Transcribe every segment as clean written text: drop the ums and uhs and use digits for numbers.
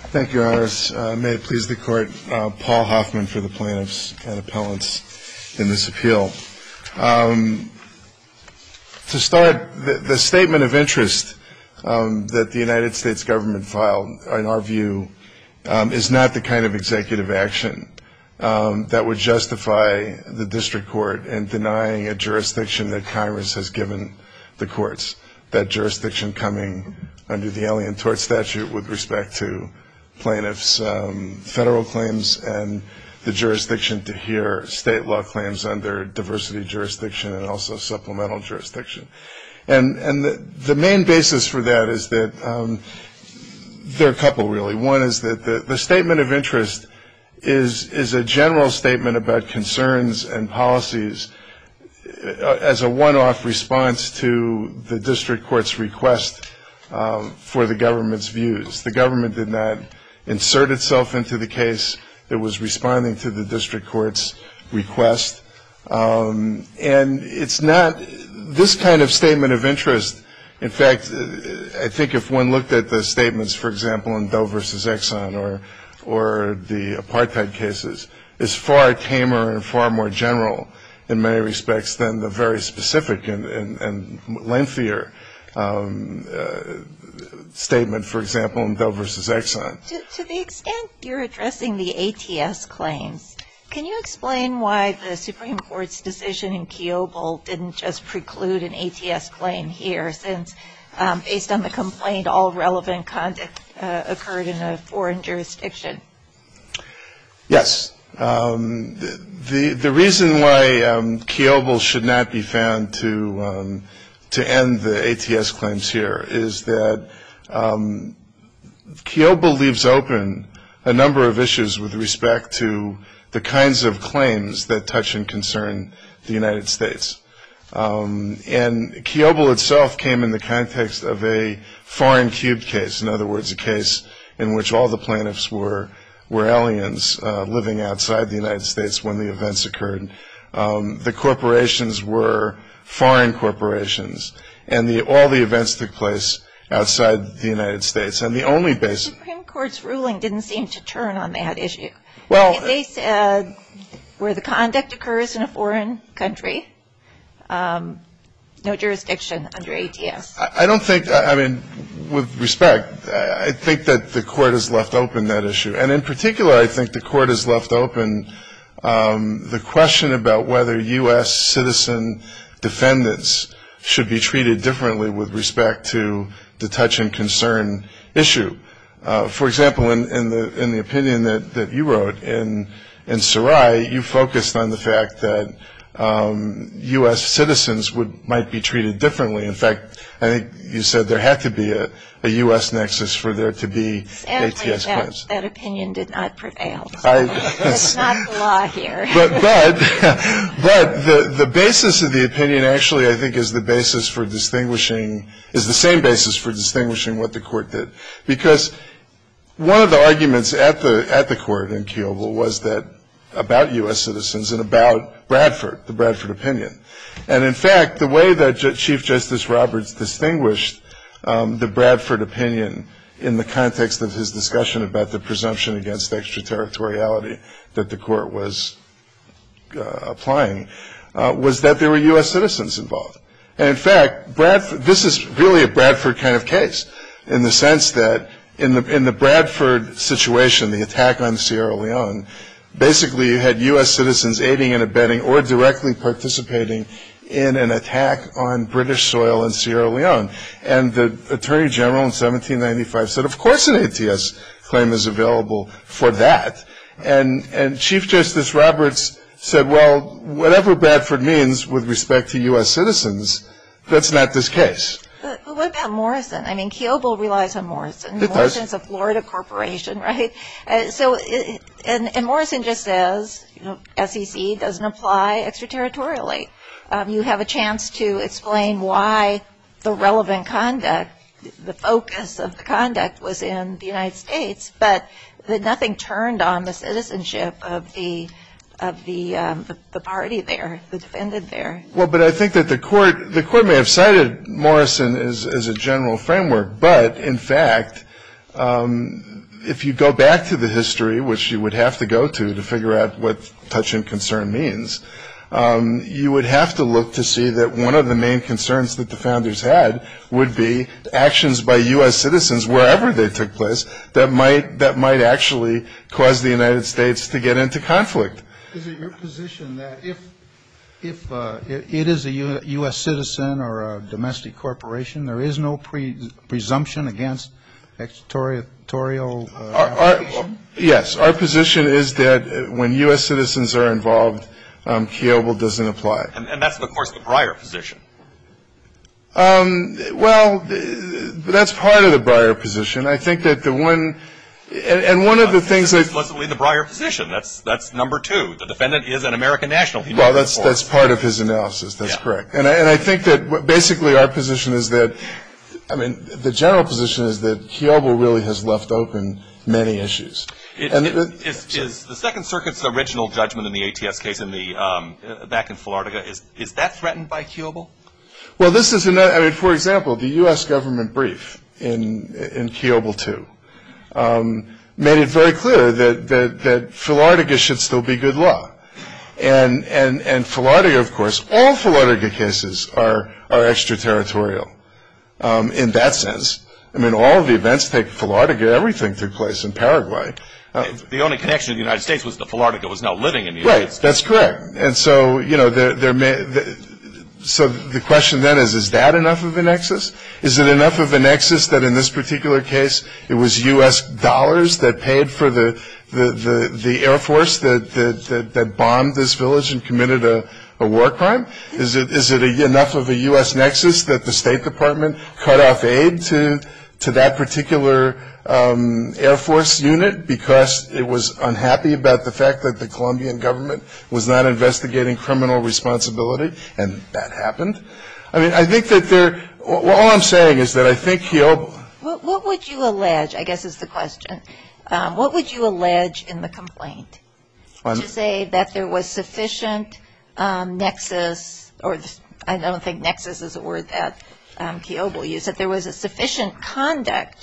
Thank you, Your Honors. May it please the Court, Paul Hoffman for the plaintiffs and appellants in this appeal. To start, the statement of interest that the United States government filed, in our view, is not the kind of executive action that would justify the district court in denying a jurisdiction that Congress has given the courts, that jurisdiction coming under the Alien Tort Statute with respect to plaintiffs' federal claims and the jurisdiction to hear state law claims under diversity jurisdiction and also supplemental jurisdiction. And the main basis for that is that there are a couple, really. One is that the statement of interest is a general statement about concerns and policies as a one-off response to the district court's request for the government's views. The government did not insert itself into the case. It was responding to the district court's request. And it's not this kind of statement of interest. In fact, I think if one looked at the statements, for example, in Doe versus Exxon or the apartheid cases, is far tamer and far more general in many respects than the very specific and lengthier statement, for example, in Doe versus Exxon. To the extent you're addressing the ATS claims, can you explain why the Supreme Court's decision in Kiobel didn't just preclude an ATS claim here, since based on the complaint, all relevant conduct occurred in a foreign jurisdiction? Yes. The reason why Kiobel should not be found to end the ATS claims here is that Kiobel leaves open a number of issues with respect to the kinds of claims that touch and concern the United States. And Kiobel itself came in the context of a foreign cubed case, in other words, a case in which all the plaintiffs were aliens living outside the United States when the events occurred. The corporations were foreign corporations, and all the events took place outside the United States. And the only basis... The Supreme Court's ruling didn't seem to turn on that issue. Well, they said where the conduct occurs in a foreign country, no jurisdiction under ATS. I don't think, I mean, with respect, I think that the Court has left open that issue. And in particular, I think the Court has left open the question about whether U.S. citizen defendants should be treated differently with respect to the touch and concern issue. For example, in the opinion that you wrote in Sarai, you focused on the fact that U.S. citizens might be treated differently. In fact, I think you said there had to be a U.S. nexus for there to be ATS claims. That opinion did not prevail. It's not the law here. But the basis of the opinion actually, I think, is the same basis for distinguishing what the Court did. Because one of the arguments at the Court in Kiobel was that about U.S. citizens and about Bradford, the Bradford opinion. And in fact, the way that Chief Justice Roberts distinguished the Bradford opinion in the context of his discussion about the presumption against extraterritoriality that the Court was applying was that there were U.S. citizens involved. And in fact, this is really a Bradford kind of case in the sense that in the Bradford situation, the attack on Sierra Leone, basically you had U.S. citizens aiding and abetting or directly participating in an attack on British soil in Sierra Leone. And the Attorney General in 1795 said, of course an ATS claim is available for that. And Chief Justice Roberts said, well, whatever Bradford means with respect to U.S. citizens, that's not this case. But what about Morrison? I mean, Kiobel relies on Morrison. It does. Morrison's a Florida corporation, right? And Morrison just says, SEC doesn't apply extraterritorially. You have a chance to explain why the relevant conduct, the focus of the conduct was in the United States, but that nothing turned on the citizenship of the party there, the defendant there. Well, but I think that the court may have cited Morrison as a general framework, but in fact, if you go back to the history, which you would have to go to figure out what touch and concern means, you would have to look to see that one of the main concerns that the founders had would be actions by U.S. citizens wherever they took place that might actually cause the United States to get into conflict. Is it your position that if it is a U.S. citizen or a domestic corporation, there is no presumption against extraterritorial application? Yes. Our position is that when U.S. citizens are involved, Kiobel doesn't apply. And that's, of course, the Breyer position. Well, that's part of the Breyer position. I think that the one, and one of the things that explicitly the Breyer position. That's number two. The defendant is an American national. Well, that's part of his analysis. That's correct. And I think that basically our position is that, I mean, the general position is that Kiobel really has left open many issues. Is the Second Circuit's original judgment in the ATS case in the back in Florida, is that threatened by Kiobel? Well, this is another. I mean, for example, the U.S. government brief in Kiobel 2 made it very clear that Philartiga should still be good law, and Philartiga, of course, all Philartiga cases are extraterritorial in that sense. I mean, all of the events take Philartiga. Everything took place in Paraguay. The only connection to the United States was that Philartiga was now living in the United States. Right, that's correct. And so, you know, so the question then is that enough of a nexus? Is it enough of a nexus that in this particular case it was U.S. dollars that paid for the Air Force that bombed this village and committed a war crime? Is it enough of a U.S. nexus that the State Department cut off aid to that particular Air Force unit because it was unhappy about the fact that the Colombian government was not investigating criminal responsibility, and that happened? I mean, I think that all I'm saying is that I think Kiobel. What would you allege, I guess is the question, what would you allege in the complaint to say that there was sufficient nexus, or I don't think nexus is a word that Kiobel used, that there was a sufficient conduct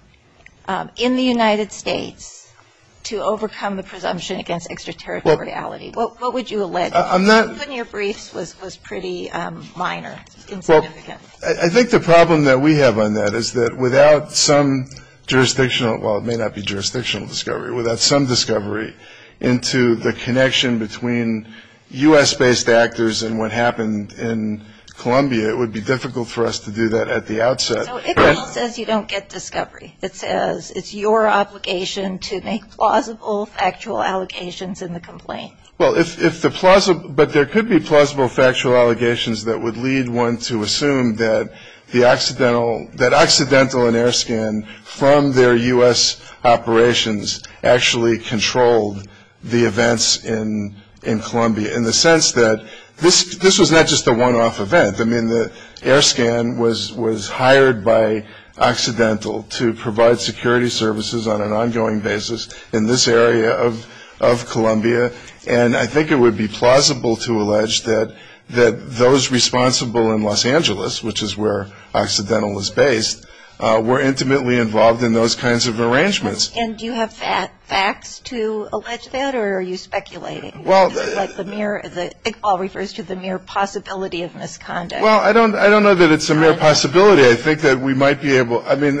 in the United States to overcome the presumption against extraterritoriality? What would you allege? Putting your briefs was pretty minor, insignificant. Well, I think the problem that we have on that is that without some jurisdictional, well, it may not be jurisdictional discovery, without some discovery into the connection between U.S.-based actors and what happened in Colombia, it would be difficult for us to do that at the outset. So Iqbal says you don't get discovery. It says it's your obligation to make plausible factual allegations in the complaint. Well, if the plausible, but there could be plausible factual allegations that would lead one to assume that Occidental and AirScan from their U.S. operations actually controlled the events in Colombia, in the sense that this was not just a one-off event. I mean, the AirScan was hired by Occidental to provide security services on an ongoing basis in this area of Colombia, and I think it would be plausible to allege that those responsible in Los Angeles, which is where Occidental is based, were intimately involved in those kinds of arrangements. And do you have facts to allege that, or are you speculating? Well, like Iqbal refers to the mere possibility of misconduct. Well, I don't know that it's a mere possibility. I think that we might be able. I mean,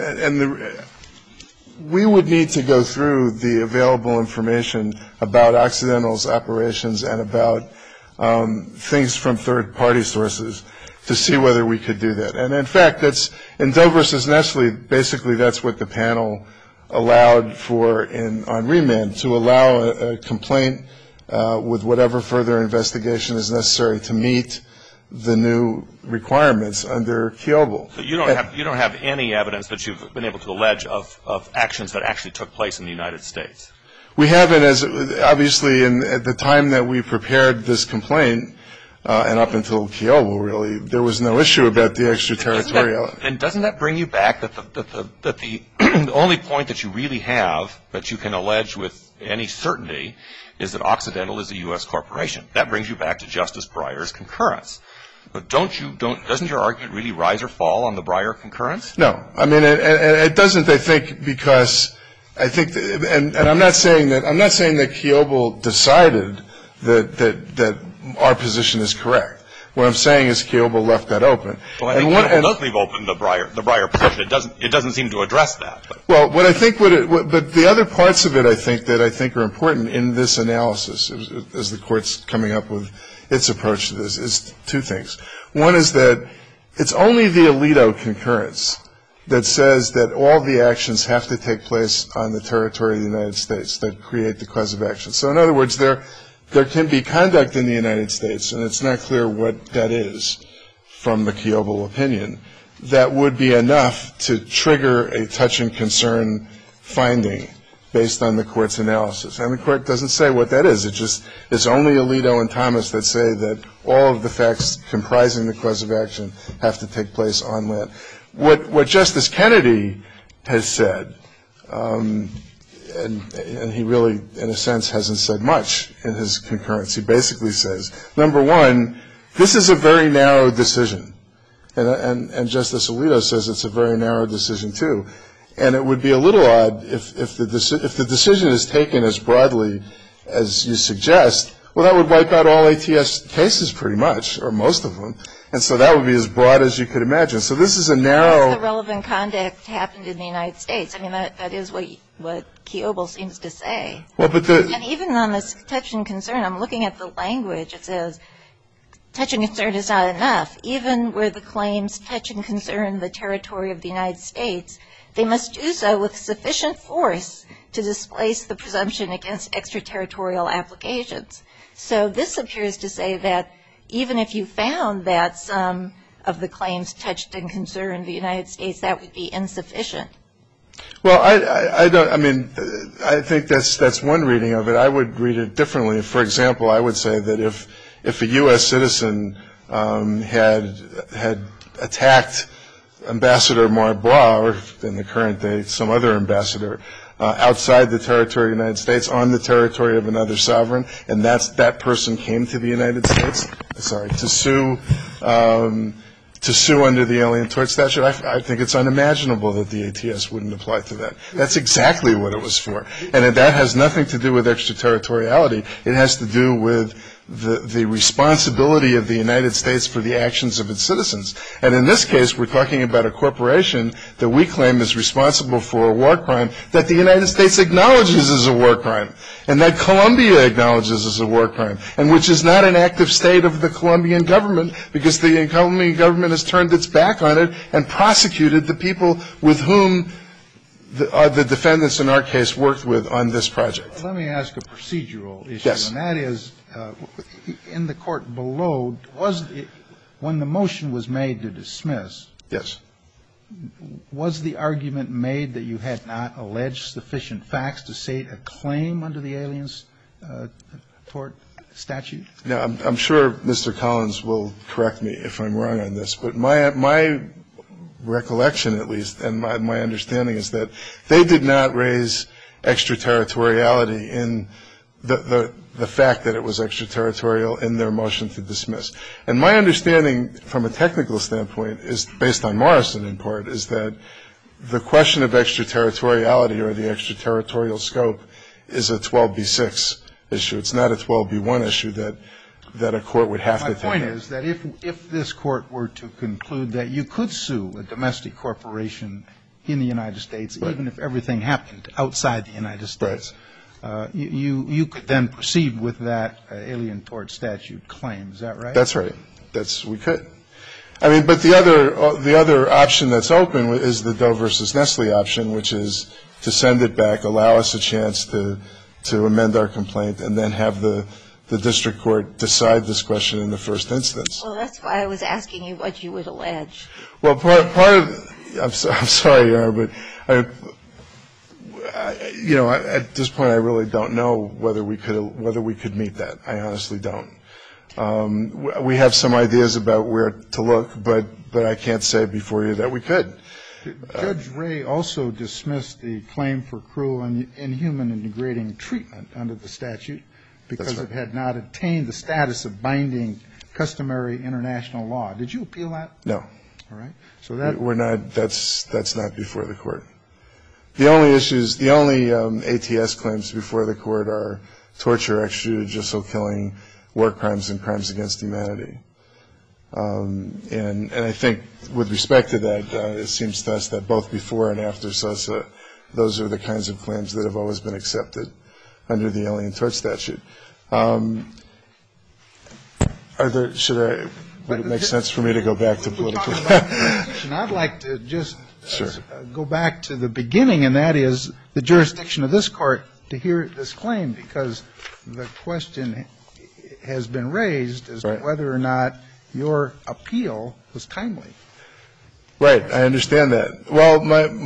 we would need to go through the available information about Occidental's operations and about things from third-party sources to see whether we could do that. And in fact, that's in Doe versus Nestle. Basically, that's what the panel allowed for on remand, to allow a complaint with whatever further investigation is necessary to meet the new requirements under Kiobel. So you don't have any evidence that you've been able to allege of actions that actually took place in the United States? We haven't, obviously, at the time that we prepared this complaint, and up until Kiobel, really, there was no issue about the extraterritoriality. And doesn't that bring you back that the only point that you really have that you can allege with any certainty is that Occidental is a U.S. corporation? That brings you back to Justice Breyer's concurrence. But doesn't your argument really rise or fall on the Breyer concurrence? No. I mean, it doesn't, I think, because I think, and I'm not saying that Kiobel decided that our position is correct. What I'm saying is Kiobel left that open. Well, I think Kiobel does leave open the Breyer position. It doesn't seem to address that. Well, what I think but the other parts of it I think are important in this analysis as the Court's coming up with its approach to this is two things. One is that it's only the Alito concurrence that says that all the actions have to take place on the territory of the United States that create the cause of action. So in other words, there can be conduct in the United States, and it's not clear what that is from the Kiobel opinion, that would be enough to trigger a touch and concern finding based on the Court's analysis. And the Court doesn't say what that is. It's only Alito and Thomas that say that all of the facts comprising the cause of action have to take place on land. What Justice Kennedy has said, and he really, in a sense, hasn't said much in his concurrence. He basically says, number one, this is a very narrow decision. And Justice Alito says it's a very narrow decision, too. And it would be a little odd if the decision is taken as broadly as you suggest, well, that would wipe out all ATS cases pretty much, or most of them. And so that would be as broad as you could imagine. So this is a narrow. The relevant conduct happened in the United States. I mean, that is what Kiobel seems to say. Well, but and even on this touch and concern, I'm looking at the language. It says touch and concern is not enough. Even where the claims touch and concern the territory of the United States, they must do so with sufficient force to displace the presumption against extraterritorial applications. So this appears to say that even if you found that some of the claims touched and concerned the United States, that would be insufficient. Well, I think that's one reading of it. I would read it differently. For example, I would say that if a U.S. citizen had attacked Ambassador Marbois, or in the current day, some other ambassador, outside the territory of the United States, on the territory of another sovereign, and that person came to the United States, to sue under the Alien Tort Statute, I think it's unimaginable that the ATS wouldn't apply to that. That's exactly what it was for. And that has nothing to do with extraterritoriality. It has to do with the responsibility of the United States for the actions of its citizens. And in this case, we're talking about a corporation that we claim is responsible for a war crime that the United States acknowledges is a war crime, and that Colombia acknowledges is a war crime, and which is not an active state of the Colombian government because the Colombian government has turned its back on it and prosecuted the people with whom the defendants in our case worked with on this project. Let me ask a procedural issue. Yes. And that is, in the court below, when the motion was made to dismiss, yes, was the argument made that you had not alleged sufficient facts to state a claim under the Alien Tort Statute? Now, I'm sure Mr. Collins will correct me if I'm wrong on this, but my recollection, at least, and my understanding is that they did not raise extraterritoriality in the fact that it was extraterritorial in their motion to dismiss. And my understanding from a technical standpoint is, based on Morrison in part, is that the question of extraterritoriality or the extraterritorial scope is a 12b-6 issue. It's not a 12b-1 issue that a court would have to take. My point is that if this court were to conclude that you could sue a domestic corporation in the United States, right, even if everything happened outside the United States, right, you could then proceed with that Alien Tort Statute claim. Is that right? That's right. We could. I mean, but the other option that's open is the Doe versus Nestle option, which is to send it back, allow us a chance to amend our complaint, and then have the district court decide this question in the first instance. Well, that's why I was asking you what you would allege. Well, part of I'm sorry, Your Honor, but at this point, I really don't know whether we could meet that. I honestly don't. We have some ideas about where to look, but I can't say before you that we could. Judge Ray also dismissed the claim for cruel and inhuman and degrading treatment under the statute because it had not attained the status of binding customary international law. Did you appeal that? No. All right. So that we're not. That's not before the court. The only ATS claims before the court are torture, extrajudicial killing, war crimes, and crimes against humanity. And I think with respect to that, it seems to us that both before and after Sosa, those are the kinds of claims that have always been accepted under the Alien Tort Statute. Would it make sense for me to go back to political? I'd like to just go back to the beginning, and that is the jurisdiction of this court to hear this claim, because the question has been raised as to whether or not your appeal was timely. Right, I understand that. Well,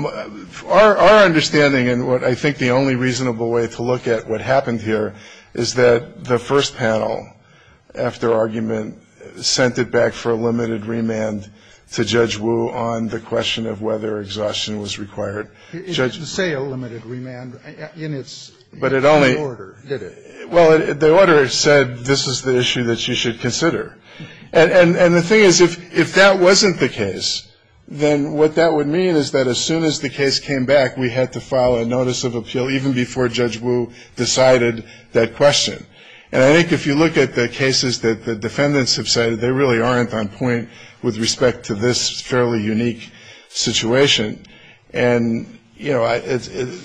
our understanding, and what I think the only reasonable way to look at what happened here, is that the first panel, after argument, sent it back for a limited remand to Judge Wu on the question of whether exhaustion was required. It didn't say a limited remand in its order, did it? Well, the order said this is the issue that you should consider. And the thing is, if that wasn't the case, then what that would mean is that as soon as the case came back, we had to file a notice of appeal even before Judge Wu decided that question. And I think if you look at the cases that the defendants have cited, they really aren't on point with respect to this fairly unique situation. And, you know, it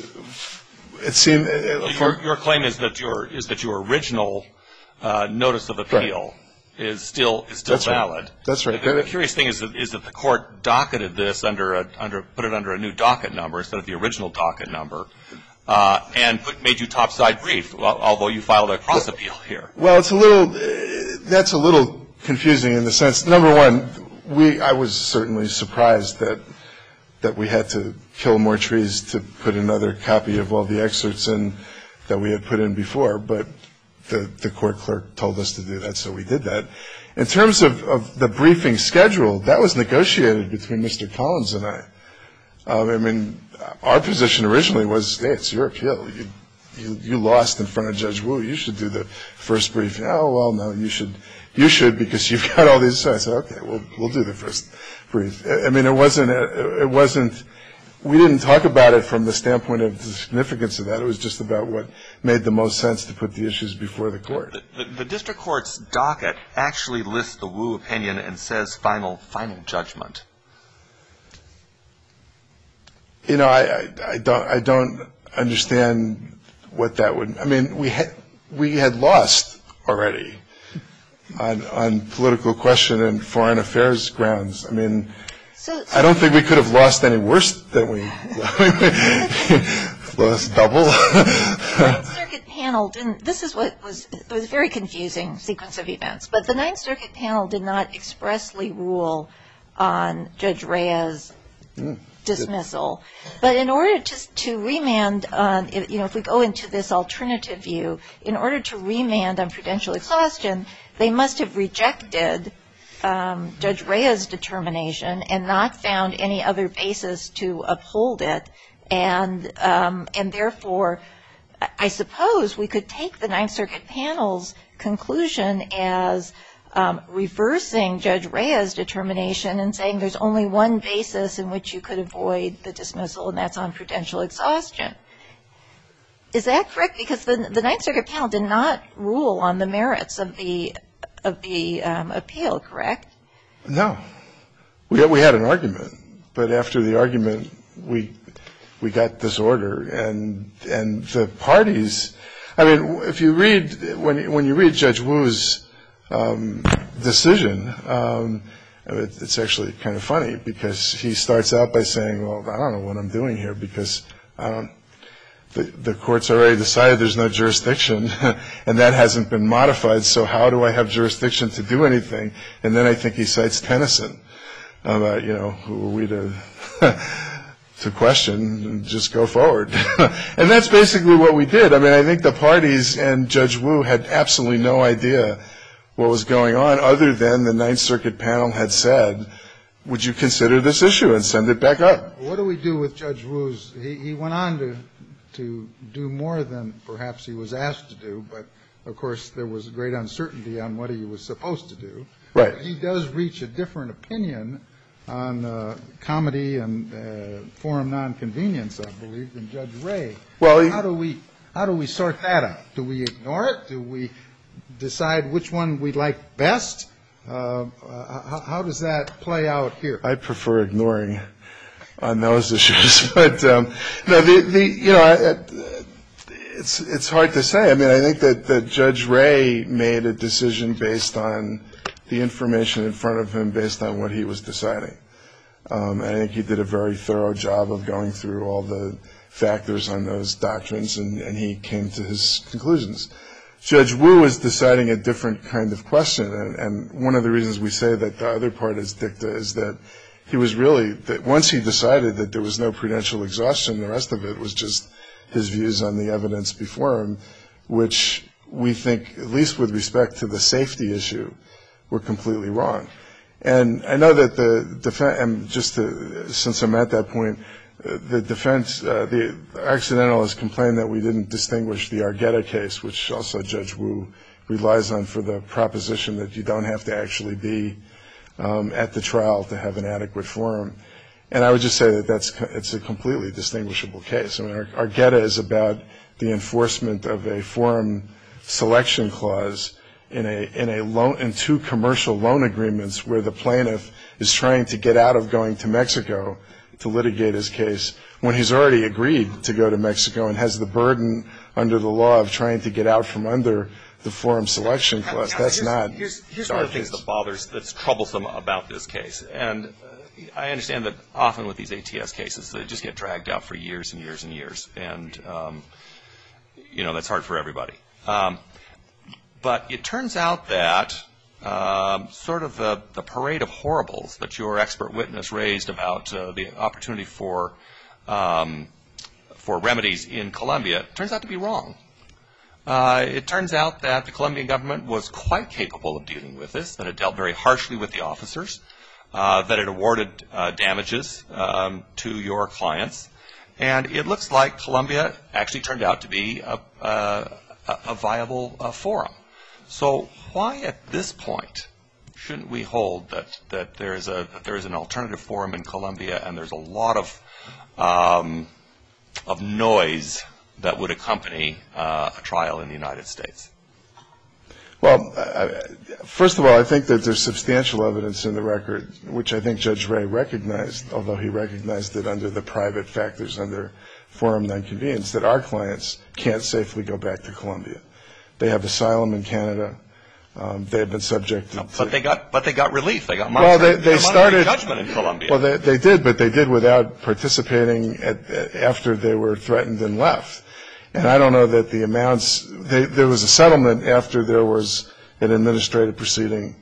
seemed your claim is that your original notice of appeal is still valid. Right. That's right. The curious thing is that the court docketed this put it under a new docket number instead of the original docket number. And made you topside brief, although you filed a cross appeal here. Well, that's a little confusing in the sense, number one, I was certainly surprised that we had to kill more trees to put another copy of all the excerpts in that we had put in before, but the court clerk told us to do that, so we did that. In terms of the briefing schedule, that was negotiated between Mr. Collins and I. I mean, our position originally was, hey, it's your appeal. You lost in front of Judge Wu. You should do the first briefing. Oh, well, no, you should because you've got all these. So I said, okay, we'll do the first brief. I mean, it wasn't. We didn't talk about it from the standpoint of the significance of that. It was just about what made the most sense to put the issues before the court. The district court's docket actually lists the Wu opinion and says final judgment. You know, I don't understand what that would. I mean, we had lost already on political question and foreign affairs grounds. I mean, I don't think we could have lost any worse than we lost double. The Ninth Circuit panel didn't. This is what was a very confusing sequence of events. But the Ninth Circuit panel did not expressly rule on Judge Reyes' dismissal. But in order to remand on, you know, if we go into this alternative view, in order to remand on prudential exhaustion, they must have rejected Judge Reyes' determination and not found any other basis to uphold it. And therefore, I suppose we could take the Ninth Circuit panel's conclusion as reversing Judge Reyes' determination and saying there's only one basis in which you could avoid the dismissal, and that's on prudential exhaustion. Is that correct? Because the Ninth Circuit panel did not rule on the merits of the appeal, correct? No. We had an argument, but after the argument, we got this order, and the parties. I mean, if you read when you read Judge Wu's decision, it's actually kind of funny because he starts out by saying, well, I don't know what I'm doing here because the court's already decided there's no jurisdiction and that hasn't been modified, so how do I have jurisdiction to do anything? And then I think he cites Tennyson about, you know, who are we to question and just go forward. And that's basically what we did. I mean, I think the parties and Judge Wu had absolutely no idea what was going on other than the Ninth Circuit panel had said, would you consider this issue and send it back up? What do we do with Judge Wu's? He went on to do more than perhaps he was asked to do, but, of course, there was great uncertainty on what he was supposed to do. Right. He does reach a different opinion on comedy and forum nonconvenience, I believe, than Judge Ray. Well, how do we sort that out? Do we ignore it? Do we decide which one we like best? How does that play out here? I prefer ignoring on those issues, but no, it's hard to say. I mean, I think that Judge Ray made a decision based on the information in front of him, based on what he was deciding. I think he did a very thorough job of going through all the factors on those doctrines, and he came to his conclusions. Judge Wu is deciding a different kind of question, and one of the reasons we say that the other part is dicta is that he was really, that once he decided that there was no prudential exhaustion, the rest of it was just his views on the evidence before him, which we think, at least with respect to the safety issue, were completely wrong. And I know that the defense, and since I'm at that point, the defense, the accidental has complained that we didn't distinguish the Argueta case, which also Judge Wu relies on for the proposition that you don't have to actually be at the trial to have an adequate forum. And I would just say that it's a completely distinguishable case. I mean, Argueta is about the enforcement of a forum selection clause in two commercial loan agreements where the plaintiff is trying to get out of going to Mexico to litigate his case when he's already agreed to go to Mexico and has the burden under the law of trying to get out from under the forum selection clause. That's not. Here's one of the things that's troublesome about this case. And I understand that often with these ATS cases, they just get dragged out for years and years and years. And, that's hard for everybody. But it turns out that sort of the parade of horribles that your expert witness raised about the opportunity for remedies in Colombia turns out to be wrong. It turns out that the Colombian government was quite capable of dealing with this, that it dealt very harshly with the officers, that it awarded damages to your clients. And it looks like Colombia actually turned out to be a viable forum. So why at this point shouldn't we hold that there is an alternative forum in Colombia and there's a lot of noise that would accompany a trial in the United States? Well, first of all, I think that there's substantial evidence in the record, which I think Judge Ray recognized, although he recognized it under the private factors under forum nonconvenience, that our clients can't safely go back to Colombia. They have asylum in Canada. They have been subject to. But they got relief. They got monetary, they started judgment in Colombia. Well, they did, but they did without participating after they were threatened and left. And I don't know that the amounts. There was a settlement after there was an administrative proceeding,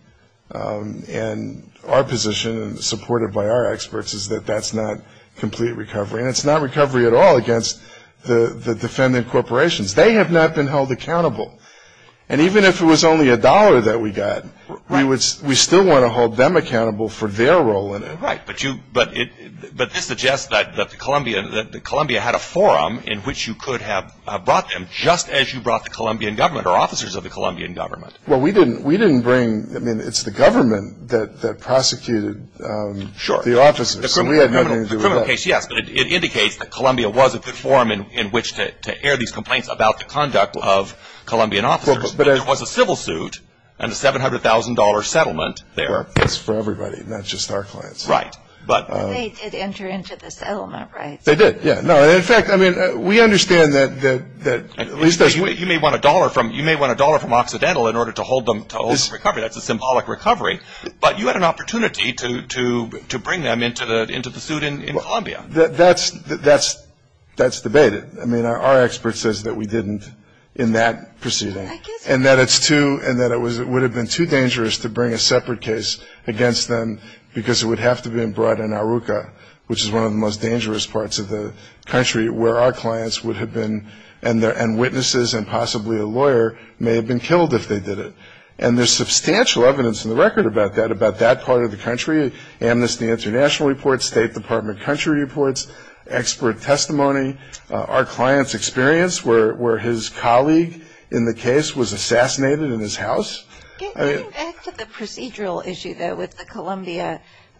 and our position, and supported by our experts, is that that's not complete recovery, and it's not recovery at all against the defendant corporations. They have not been held accountable. And even if it was only $1 that we got, right, we still want to hold them accountable for their role in it. Right, but this suggests that Colombia had a forum in which you could have brought them, just as you brought the Colombian government or officers of the Colombian government. Well, we didn't bring. I mean, it's the government that prosecuted the officers. So we had nothing to do with that. The criminal case, yes, but it indicates that Colombia was a good forum in which to air these complaints about the conduct of Colombian officers. But there was a civil suit and a $700,000 settlement there. Well, that's for everybody, not just our clients. Right. But they did enter into the settlement, right? They did, yeah. No, and in fact, I mean, we understand that at least as you may want $1 from Occidental in order to hold them recovery. That's a symbolic recovery. But you had an opportunity to bring them into the suit in Colombia. That's debated. I mean, our expert says that we didn't in that proceeding, and that it would have been too dangerous to bring a separate case against them because it would have to be brought in Aruca, which is one of the most dangerous parts of the country, where our clients would have been, and witnesses and possibly a lawyer may have been killed if they did it. And there's substantial evidence in the record about that part of the country. Amnesty International reports, State Department country reports, expert testimony, our client's experience where his colleague in the case was assassinated in his house. Getting back to the procedural issue, though, with the Colombia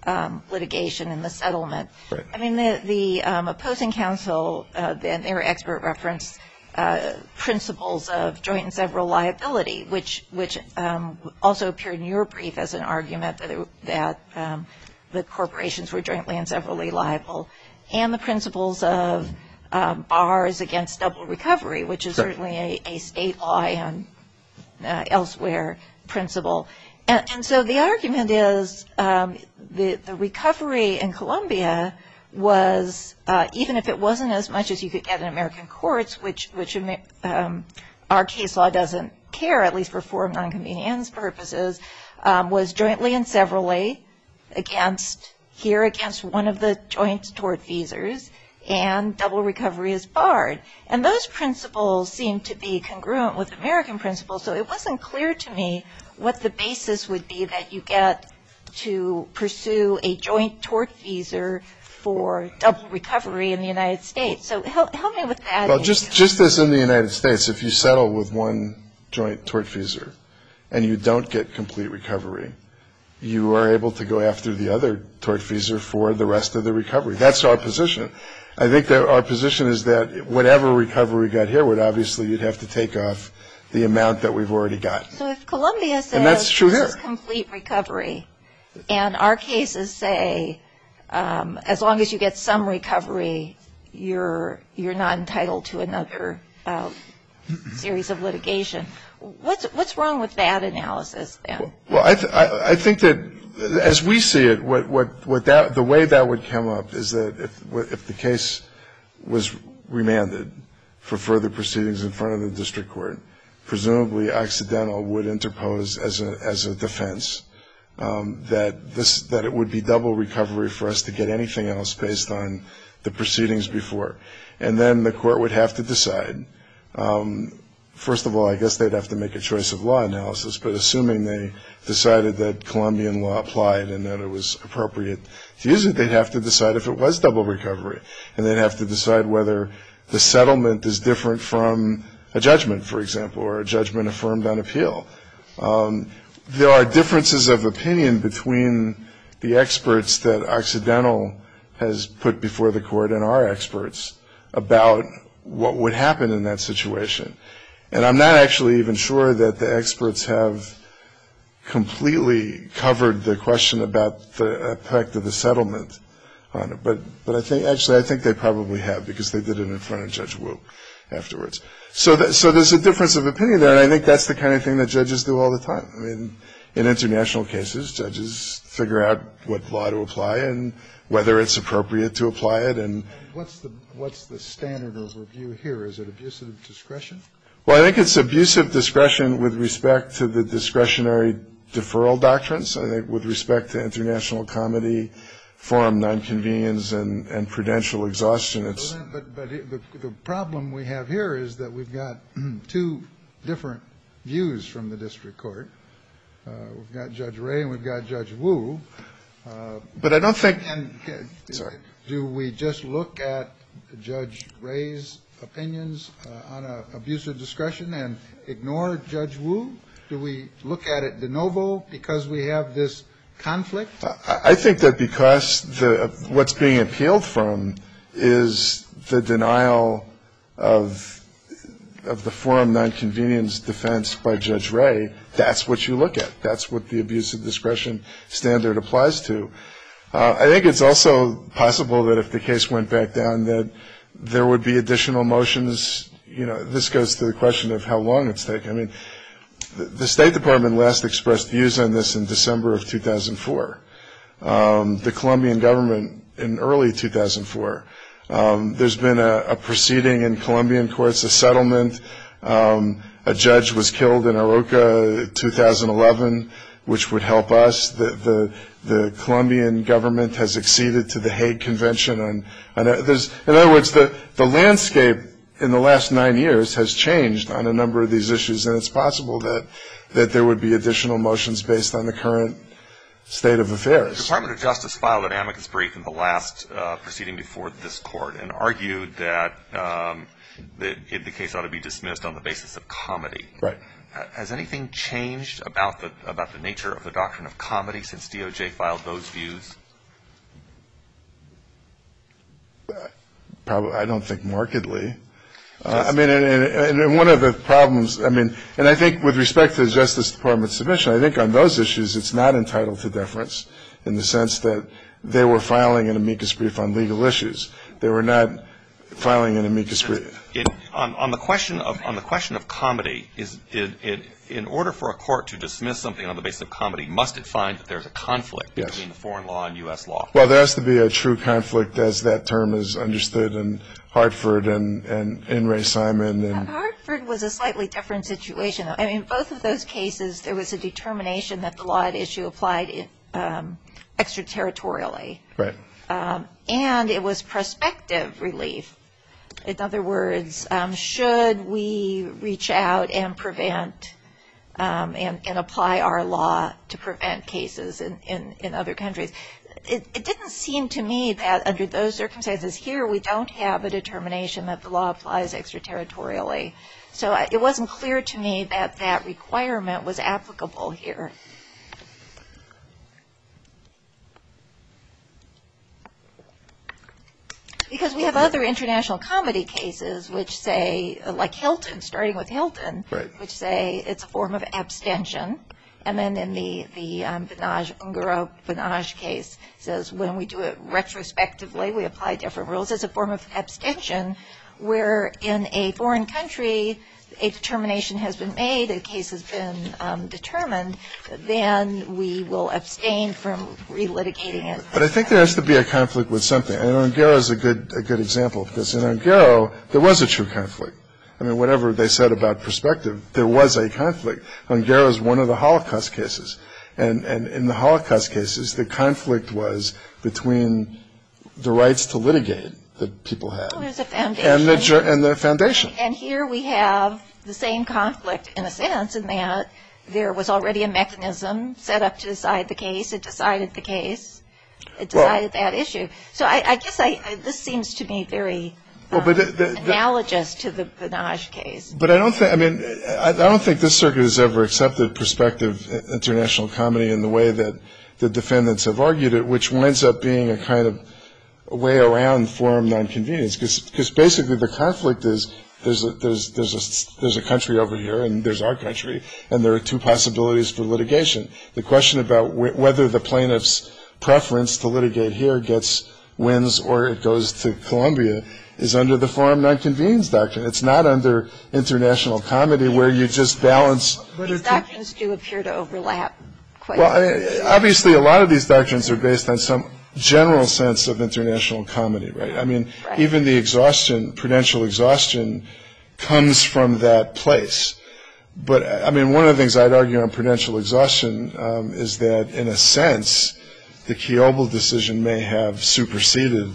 litigation and the settlement. Right. I mean, the opposing counsel and their expert reference principles of joint and several liability, which also appeared in your brief as an argument that the corporations were jointly and severally liable, and the principles of bars against double recovery, which is certainly a state law and elsewhere principle. And so the argument is the recovery in Colombia was, even if it wasn't as much as you could get in American courts, which our case law doesn't care, at least for forum nonconvenience purposes, was jointly and severally against one of the joint tortfeasors, and double recovery is barred. And those principles seem to be congruent with American principles, so it wasn't clear to me what the basis would be that you get to pursue a joint tortfeasor for double recovery in the United States. So help me with that. Well, just as in the United States, if you settle with one joint tortfeasor and you don't get complete recovery, you are able to go after the other tortfeasor for the rest of the recovery. That's our position. I think that our position is that whatever recovery we got here would obviously you'd have to take off the amount that we've already got. So if Colombia says and that's true this is here. complete recovery, and our cases say as long as you get some recovery, you're not entitled to another series of litigation. What's wrong with that analysis then? Well, I think that as we see it, the way that would come up is that if the case was remanded for further proceedings in front of the district court, presumably Occidental would interpose as a defense that it would be double recovery for us to get anything else based on the proceedings before, and then the court would have to decide. First of all, I guess they'd have to make a choice of law analysis, but assuming they decided that Colombian law applied and that it was appropriate to use it, they'd have to decide if it was double recovery, and they'd have to decide whether the settlement is different from a judgment, for example, or a judgment affirmed on appeal. There are differences of opinion between the experts that Occidental has put before the court and our experts about what would happen in that situation. And I'm not actually even sure that the experts have completely covered the question about the effect of the settlement on it. But I think they probably have, because they did it in front of Judge Wu afterwards. So there's a difference of opinion there, and I think that's the kind of thing that judges do all the time. I mean, in international cases, judges figure out what law to apply and whether it's appropriate to apply it. And what's the standard of review here? Is it abuse of discretion? Well, I think it's abuse of discretion with respect to the discretionary deferral doctrines. I think with respect to international comedy, forum nonconvenience, and prudential exhaustion, it's... But the problem we have here is that we've got two different views from the district court. We've got Judge Ray and we've got Judge Wu. But I don't think... Sorry. Do we just look at Judge Ray's opinions on abuse of discretion and ignore Judge Wu? Do we look at it de novo because we have this conflict? I think that because what's being appealed from is the denial of the forum nonconvenience defense by Judge Ray, that's what you look at. That's what the abuse of discretion standard applies to. I think it's also possible that if the case went back down that there would be additional motions. You know, this goes to the question of how long it's taken. I mean, the State Department last expressed views on this in December of 2004. The Colombian government in early 2004. There's been a proceeding in Colombian courts, a settlement. A judge was killed in Aroca 2011, which would help us. The Colombian government has acceded to the Hague Convention in other words, the landscape in the last 9 years has changed on a number of these issues, and it's possible that there would be additional motions based on the current state of affairs. The Department of Justice filed an amicus brief in the last proceeding before this court and argued that the case ought to be dismissed on the basis of comedy. Right. Has anything changed about the nature of the doctrine of comedy since DOJ filed those views? I don't think markedly. I mean, and one of the problems, I mean, and I think with respect to the Justice Department's submission, I think on those issues it's not entitled to deference in the sense that they were filing an amicus brief on legal issues. They were not filing an amicus brief. On the question of comedy, in order for a court to dismiss something on the basis of comedy, must it find that there's a conflict between the foreign law and U.S. law? Well, there has to be a true conflict as that term is understood in Hartford and in Ray Simon. And Hartford was a slightly different situation. I mean, both of those cases, there was a determination that the law at issue applied extraterritorially. Right. And it was prospective relief. In other words, should we reach out and prevent and apply our law to prevent cases in other countries? It didn't seem to me that under those circumstances here we don't have a determination that the law applies extraterritorially. So it wasn't clear to me that that requirement was applicable here. Because we have other international comedy cases which say, like Hilton, starting with Hilton, right, which say it's a form of abstention. And then in the Ungaro-Banaj case says when we do it retrospectively, we apply different rules. It's a form of abstention where in a foreign country a determination has been made, a case has been determined, then we will abstain from relitigating it. But I think there has to be a conflict with something. And Ungaro is a good example because in Ungaro there was a true conflict. I mean, whatever they said about perspective, there was a conflict. Ungaro is one of the Holocaust cases. And in the Holocaust cases, the conflict was between the rights to litigate that people had. Well, there's a foundation. And the foundation. And here we have the same conflict in a sense in that there was already a mechanism set up to decide the case. It decided the case. It decided that issue. So I guess this seems to me very analogous to the Banaj case. But I don't think this circuit has ever accepted prospective international comedy in the way that the defendants have argued it, which winds up being a kind of a way around forum nonconvenience. Because basically the conflict is there's a country over here and there's our country, and there are two possibilities for litigation. The question about whether the plaintiff's preference to litigate here wins or it goes to Columbia is under the forum nonconvenience doctrine. It's not under international comedy where you just balance. These doctrines do appear to overlap quite well. I mean, obviously, a lot of these doctrines are based on some general sense of international comedy, right? I mean, even the prudential exhaustion comes from that place. But, I mean, one of the things I'd argue on prudential exhaustion is that, in a sense, the Kiobel decision may have superseded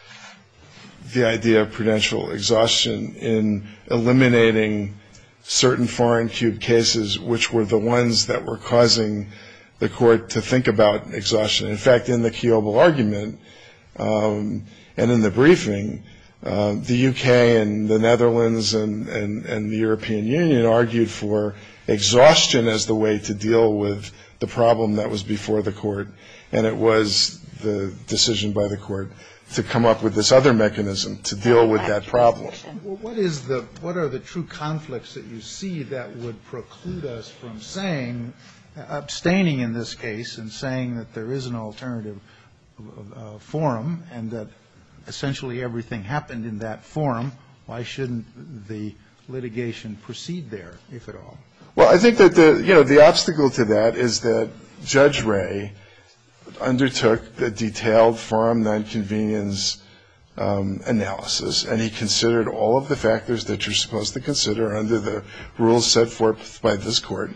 the idea of prudential exhaustion in eliminating certain foreign cube cases, which were the ones that were causing the court to think about exhaustion. In fact, in the Kiobel argument and in the briefing, the UK and the Netherlands and the European Union argued for exhaustion as the way to deal with the problem that was before the court, and it was the decision by the court to come up with this other mechanism to deal with that problem. Well, what are the true conflicts that you see that would preclude us from abstaining in this case and saying that there is an alternative forum and that essentially everything happened in that forum? Why shouldn't the litigation proceed there, if at all? Well, I think that the obstacle to that is that Judge Ray undertook the detailed forum nonconvenience analysis, and he considered all of the factors that you're supposed to consider under the rules set forth by this court,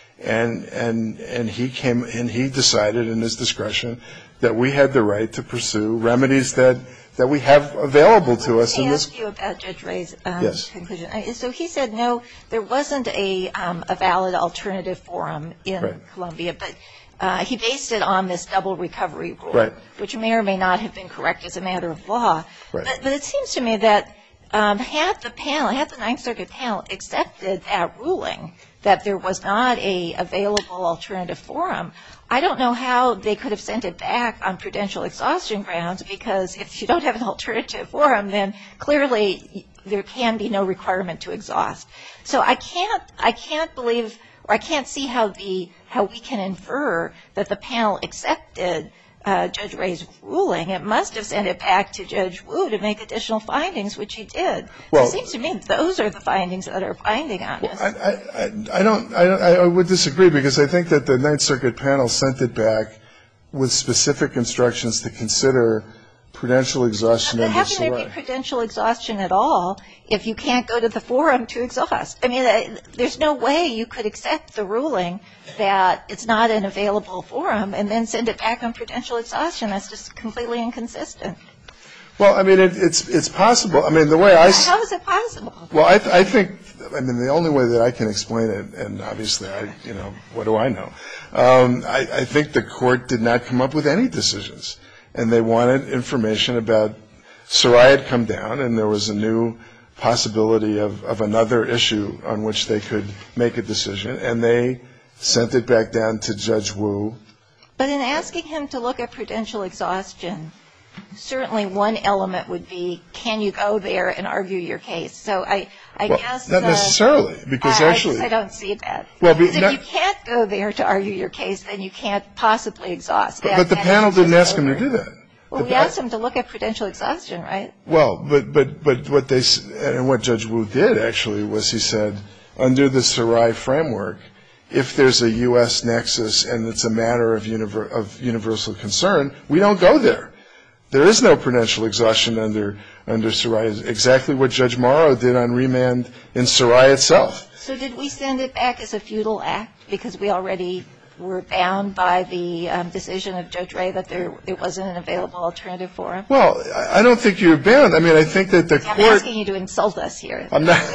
and he decided in his discretion that we had the right to pursue remedies that we have available to us in this. Let me ask you about Judge Ray's Yes. conclusion. So he said no, there wasn't a valid alternative forum in Columbia, but he based it on this double recovery rule, which may or may not have been correct as a matter of law. But it seems to me that had the Ninth Circuit panel accepted that ruling, that there was not a available alternative forum, I don't know how they could have sent it back on prudential exhaustion grounds, because if you don't have an alternative forum, then clearly there can be no requirement to exhaust. So I can't believe, or I can't see how we can infer that the panel accepted Judge Ray's ruling. It must have sent it back to Judge Wu to make additional findings, which he did. Well, it seems to me those are the findings that are binding on us. I would disagree, because I think that the Ninth Circuit panel sent it back with specific instructions to consider prudential exhaustion under How can there Sarai. be prudential exhaustion at all if you can't go to the forum to exhaust? I mean, there's no way you could accept the ruling that it's not an available forum and then send it back on prudential exhaustion. That's just completely inconsistent. Well, I mean, it's possible. I mean, the way How is it possible? Well, I think, I mean, the only way that I can explain it, and obviously, what do I know? I think the court did not come up with any decisions, and they wanted information about Sarai had come down, and there was a new possibility of another issue on which they could make a decision, and they sent it back down to Judge Wu. But in asking him to look at prudential exhaustion, certainly one element would be, can you go there and argue your case? So I guess not necessarily, because actually I don't see that. Well, because if you can't go there to argue your case, then you can't possibly exhaust. But the panel didn't ask him to do that. Well, we asked him to look at prudential exhaustion, right? Well, but what they and what Judge Wu did actually was he said, under the Sarai framework, if there's a U.S. nexus and it's a matter of universal concern, we don't go there. There is no prudential exhaustion under Sarai. Exactly what Judge Morrow did on remand in Sarai itself. So did we send it back as a futile act because we already were bound by the decision of Judge Ray that there wasn't an available alternative forum? Well, I don't think you're bound. I mean, I think that the court. I'm asking you to insult us here. I'm not.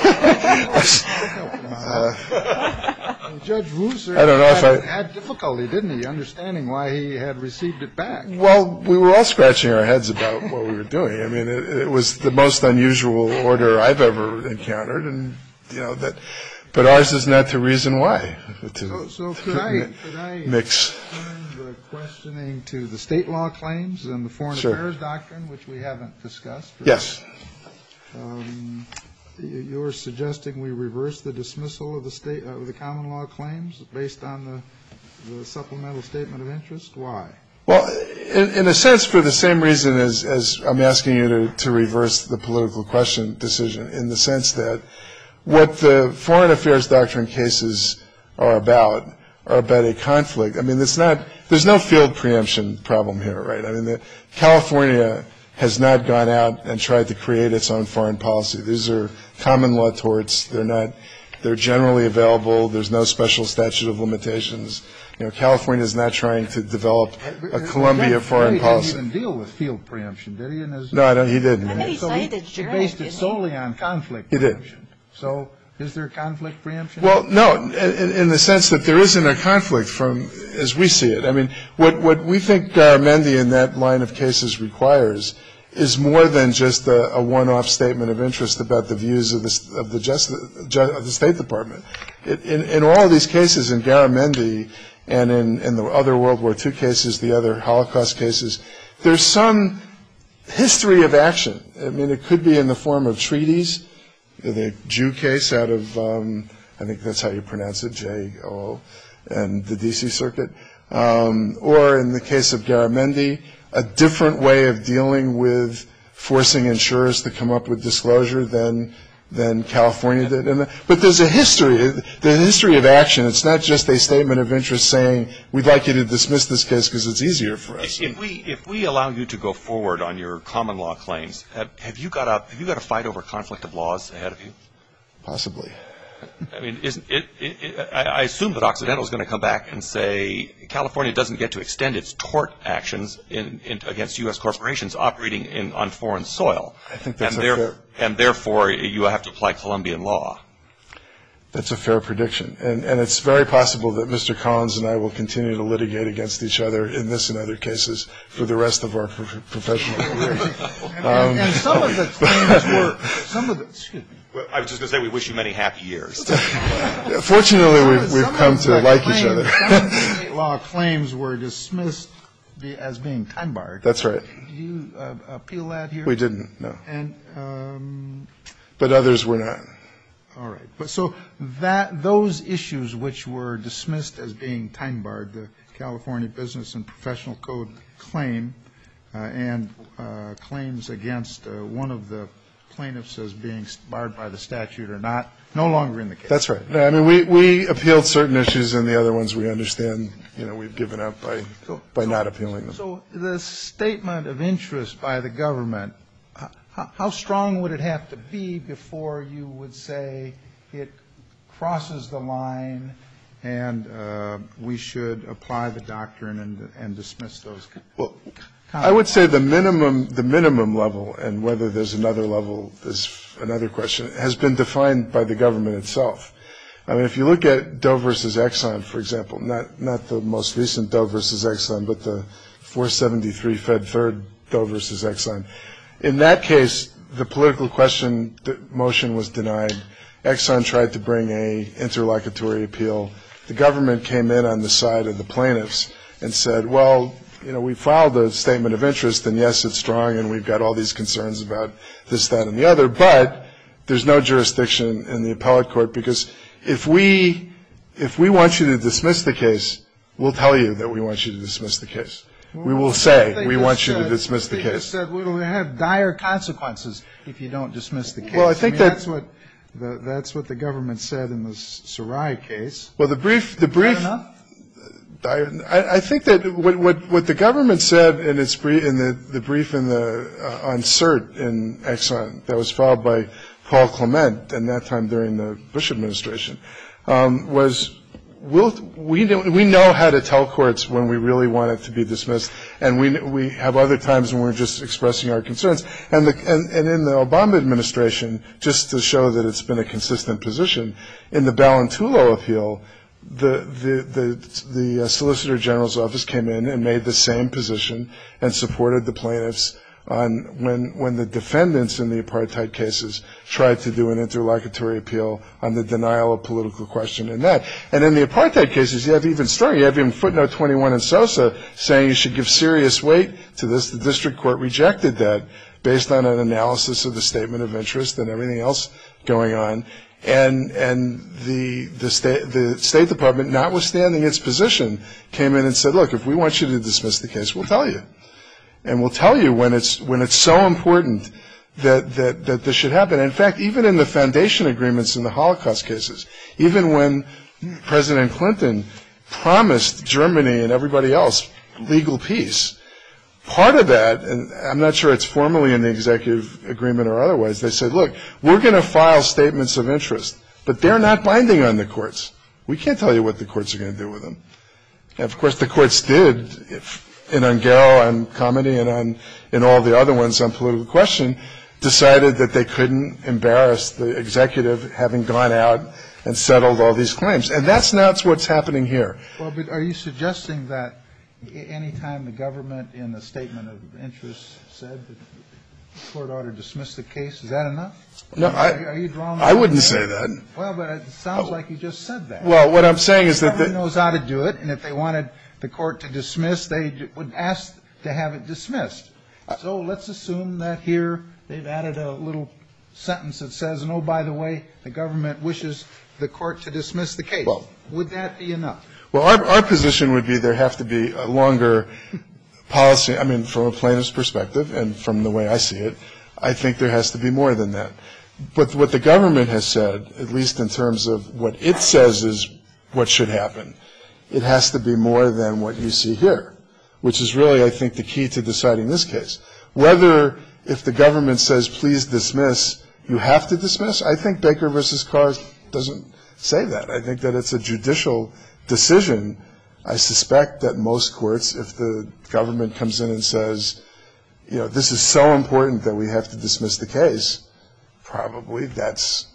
Judge Wu I don't know if I had difficulty, didn't he, understanding why he had received it back? Well, we were all scratching our heads about what we were doing. I mean, it was the most unusual order I've ever encountered, and that. But ours is not to reason why. So could I mix turn the questioning to the state law claims and the foreign affairs doctrine, which we haven't discussed? Yes. You're suggesting we reverse the dismissal of the common law claims based on the supplemental statement of interest? Why? Well, in a sense, for the same reason as I'm asking you to reverse the political question decision, in the sense that what the foreign affairs doctrine cases are about a conflict. I mean, there's no field preemption problem here, right? I mean, California has not gone out and tried to create its own foreign policy. These are common law torts. They're generally available. There's no special statute of limitations. California is not trying to develop a Columbia foreign policy. He didn't even deal with field preemption, did he? No, he didn't. He based it solely on conflict preemption. He did. So is there conflict preemption? Well, no, in the sense that there isn't a conflict as we see it. I mean, what we think Garamendi in that line of cases requires is more than just a one-off statement of interest about the views of the State Department. In all of these cases, in Garamendi and in the other World War II cases, the other Holocaust cases, there's some history of action. I mean, it could be in the form of treaties. The Jew case out of, I think that's how you pronounce it, J-O-O, and the D.C. Circuit. Or in the case of Garamendi, a different way of dealing with forcing insurers to come up with disclosure than California did. But there's a history of action. It's not just a statement of interest saying, we'd like you to dismiss this case because it's easier for us. If we allow you to go forward on your common law claims, have you got a fight over conflict of laws ahead of you? Possibly. I mean, I assume that Occidental is going to come back and say California doesn't get to extend its tort actions against U.S. corporations operating on foreign soil. I think that's fair. And therefore, you have to apply Colombian law. That's a fair prediction. And it's very possible that Mr. Collins and I will continue to litigate against each other in this and other cases for the rest of our professional careers. And some of the claims were, excuse me. Well, I was just going to say, we wish you many happy years. Fortunately, we've come to like each other. Some of the state law claims were dismissed as being time barred. That's right. Did you appeal that here? We didn't, no. And but others were not. all right. But so those issues which were dismissed as being time barred, the California Business and Professional Code claim and claims against one of the plaintiffs as being barred by the statute are no longer in the case. That's right. No, I mean, we appealed certain issues, and the other ones we understand, we've given up by not appealing them. So the statement of interest by the government, how strong would it have to be before you would say it crosses the line and we should apply the doctrine and dismiss those? Well, I would say the minimum level, and whether there's another level is another question, has been defined by the government itself. I mean, if you look at Doe versus Exxon, for example, not the most recent Doe versus Exxon, but the 473 Fed Third Doe versus Exxon. In that case, the political question motion was denied. Exxon tried to bring a interlocutory appeal. The government came in on the side of the plaintiffs and said, well, we filed a statement of interest, and yes, it's strong, and we've got all these concerns about this, that, and the other, but there's no jurisdiction in the appellate court because if we want you to dismiss the case, we'll tell you that we want you to dismiss the case. We will say we want you to dismiss the case. They just said, we'll have dire consequences if you don't dismiss the case. Well, I think that's what the government said in the Sarai case. Well, the brief. Is that enough? I think that what the government said in its brief on cert in Exxon that was filed by Paul Clement, and that time during the Bush administration, was we know how to tell courts when we really want it to be dismissed, and we have other times when we're just expressing our concerns. And in the Obama administration, just to show that it's been a consistent position, in the Ballantulo appeal, the Solicitor General's office came in and made the same position and supported the plaintiffs on when the defendants in the apartheid cases tried to do an interlocutory appeal on the denial of political question in that. And in the apartheid cases, you have even stronger. You have even footnote 21 in Sosa saying you should give serious weight to this. The district court rejected that based on an analysis of the statement of interest and everything else going on. And the State Department, notwithstanding its position, came in and said, look, if we want you to dismiss the case, we'll tell you. And we'll tell you when it's so important that this should happen. In fact, even in the foundation agreements in the Holocaust cases, even when President Clinton promised Germany and everybody else legal peace, part of that, and I'm not sure it's formally in the executive agreement or otherwise, they said, look, we're going to file statements of interest, but they're not binding on the courts. We can't tell you what the courts are going to do with them. And, of course, the courts did, in Ungaro on comedy and in all the other ones on political question, decided that they couldn't embarrass the executive having gone out and settled all these claims. And that's not what's happening here. Well, but are you suggesting that any time the government in a statement of interest said that the court ought to dismiss the case, is that enough? No, are you drawing I wouldn't say that. Well, but it sounds like you just said that. Well, what I'm saying is that the government knows how to do it, and if they wanted the court to dismiss, they would ask to have it dismissed. So let's assume that here they've added a little sentence that says, and oh, by the way, the government wishes the court to dismiss the case. Well, would that be enough? Well, our position would be there have to be a longer policy. I mean, from a plaintiff's perspective and from the way I see it, I think there has to be more than that. But what the government has said, at least in terms of what it says is what should happen, it has to be more than what you see here, which is really, I think, the key to deciding this case. Whether if the government says, please dismiss, you have to dismiss, I think Baker v. Carr doesn't say that. I think that it's a judicial decision. I suspect that most courts, if the government comes in and says, this is so important that we have to dismiss the case, probably that's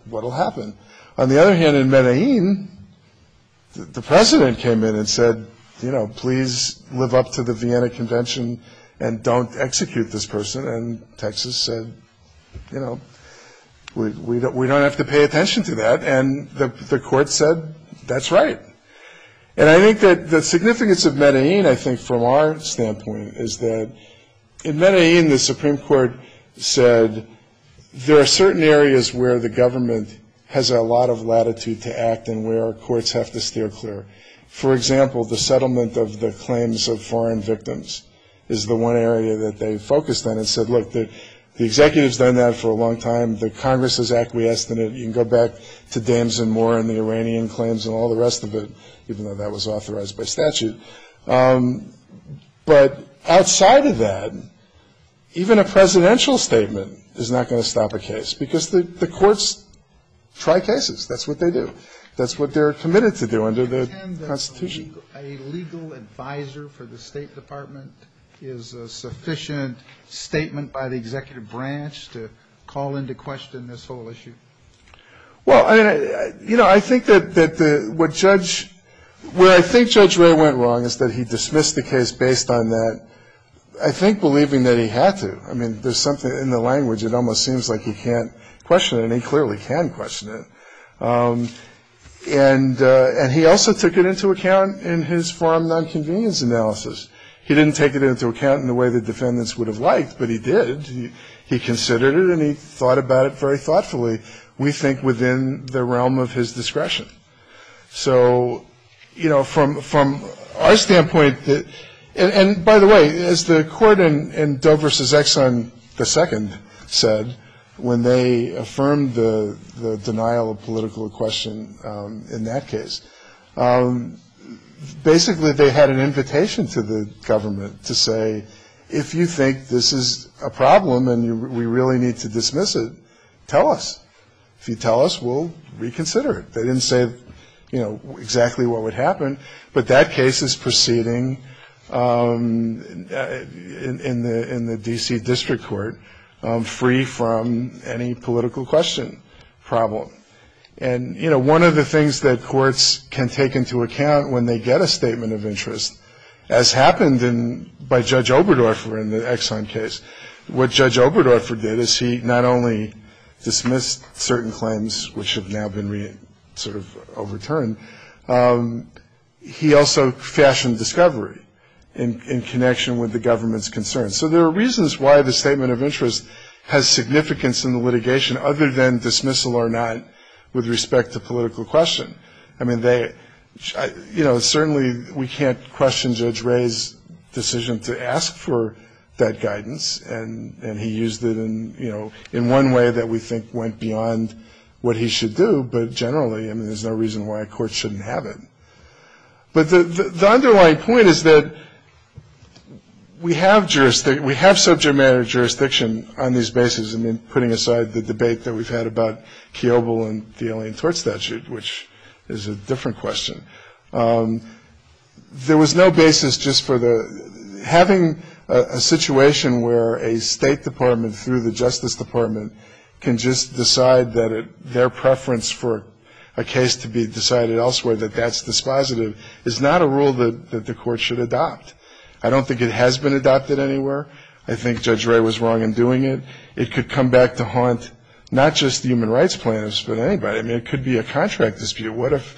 what will happen. On the other hand, in Medellin, the president came in and said, please live up to the Vienna Convention and don't execute this person. And Texas said, we don't have to pay attention to that. And the court said, that's right. And I think that the significance of Medellin, I think, from our standpoint, is that in Medellin, the Supreme Court said there are certain areas where the government has a lot of latitude to act and where courts have to steer clear. For example, the settlement of the claims of foreign victims is the one area that they focused on and said, look, the executive's done that for a long time. The Congress has acquiesced in it. You can go back to Dames and Moore and the Iranian claims and all the rest of it, even though that was authorized by statute. But outside of that, even a presidential statement is not going to stop a case because the courts try cases. That's what they do. That's what they're committed to do under the Constitution. A legal advisor for the State Department is a sufficient statement by the executive branch to call into question this whole issue? Well, I think that where I think Judge Ray went wrong is that he dismissed the case based on that, I think believing that he had to. I mean, there's something in the language, it almost seems like he can't question it, and he clearly can question it. And he also took it into account in his forum nonconvenience analysis. He didn't take it into account in the way the defendants would have liked, but he did. He considered it, and he thought about it very thoughtfully, we think within the realm of his discretion. So, from our standpoint, and by the way, as the court in Doe versus Exxon II said, when they affirmed the denial of political question in that case, basically they had an invitation to the government to say, if you think this is a problem and we really need to dismiss it, tell us. If you tell us, we'll reconsider it. They didn't say, exactly what would happen, but that case is proceeding in the D.C. District Court, free from any political question problem. And, one of the things that courts can take into account when they get a statement of interest, as happened by Judge Oberdorfer in the Exxon case, what Judge Oberdorfer did is he not only dismissed certain claims which have now been sort of overturned, he also fashioned discovery in connection with the government's concerns. So there are reasons why the statement of interest has significance in the litigation other than dismissal or not with respect to political question. I mean, certainly we can't question Judge Ray's decision to ask for that guidance, and he used it in one way that we think went beyond what he should do, but generally, there's no reason why a court shouldn't have it. But the underlying point is that we have subject matter jurisdiction on these bases. Putting aside the debate that we've had about Kiobel and the Alien Tort Statute, which is a different question. There was no basis just for having a situation where a State Department through the Justice Department can just decide that their preference for a case to be decided elsewhere, that's dispositive, is not a rule that the court should adopt. I don't think it has been adopted anywhere. I think Judge Ray was wrong in doing it. It could come back to haunt not just the human rights plaintiffs, but anybody. It could be a contract dispute. What if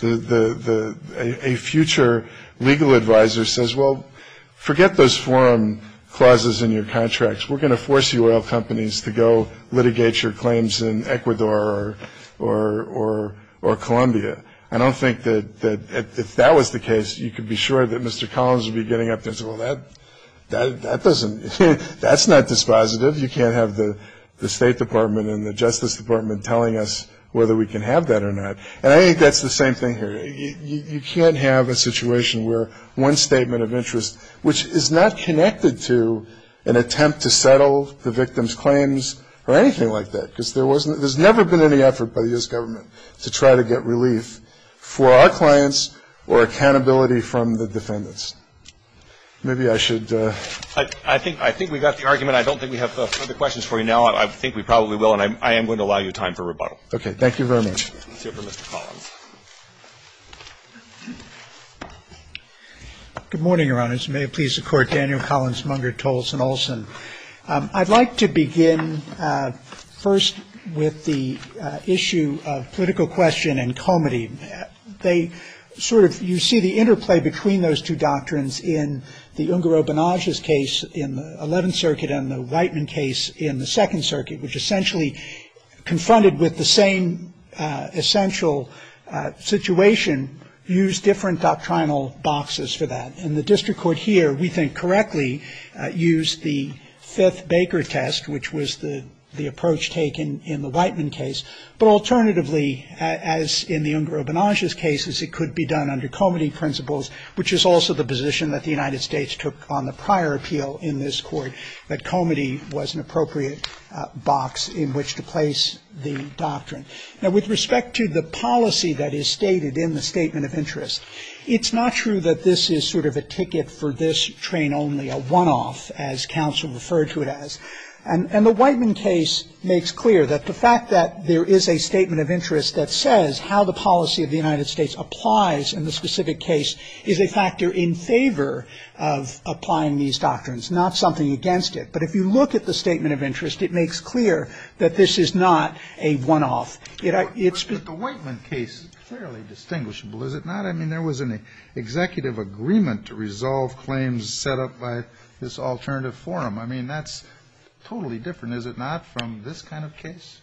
a future legal advisor says, well, forget those forum clauses in your contracts. We're going to force you oil companies to go litigate your claims in Ecuador or Colombia. I don't think that if that was the case, you could be sure that Mr. Collins would be getting up there and saying, well, that doesn't, that's not dispositive. You can't have the State Department and the Justice Department telling us whether we can have that or not. And I think that's the same thing here. You can't have a situation where one statement of interest, which is not connected to an attempt to settle the victim's claims or anything like that, because there's never been any effort by the U.S. government to try to get relief for our clients or accountability from the defendants. Maybe I should. I think we got the argument. I don't think we have further questions for you now. I think we probably will, and I am going to allow you time for rebuttal. Okay. Thank you very much. Let's hear from Mr. Collins. Good morning, Your Honors. May it please the Court, Daniel Collins, Munger, Tolson, Olson. I'd like to begin first with the issue of political question and comity. They sort of, you see the interplay between those two doctrines in the Ungaro-Benages case in the 11th Circuit and the Whiteman case in the 2nd Circuit, which essentially confronted with the same essential situation, used different doctrinal boxes for that. And the district court here, we think correctly, used the fifth Baker test, which was the approach taken in the Whiteman case. But alternatively, as in the Ungaro-Benages cases, it could be done under comity principles, which is also the position that the United States took on the prior appeal in this court, that comity was an appropriate box in which to place the doctrine. Now, with respect to the policy that is stated in the statement of interest, it's not true that this is sort of a ticket for this train only, a one-off, as counsel referred to it as. And the Whiteman case makes clear that the fact that there is a statement of interest that says how the policy of the United States applies in the specific case is a factor in favor of applying these doctrines, not something against it. But if you look at the statement of interest, it makes clear that this is not a one-off. But the Whiteman case is fairly distinguishable, is it not? I mean, there was an executive agreement to resolve claims set up by this alternative forum. I mean, that's totally different, is it not, from this kind of case?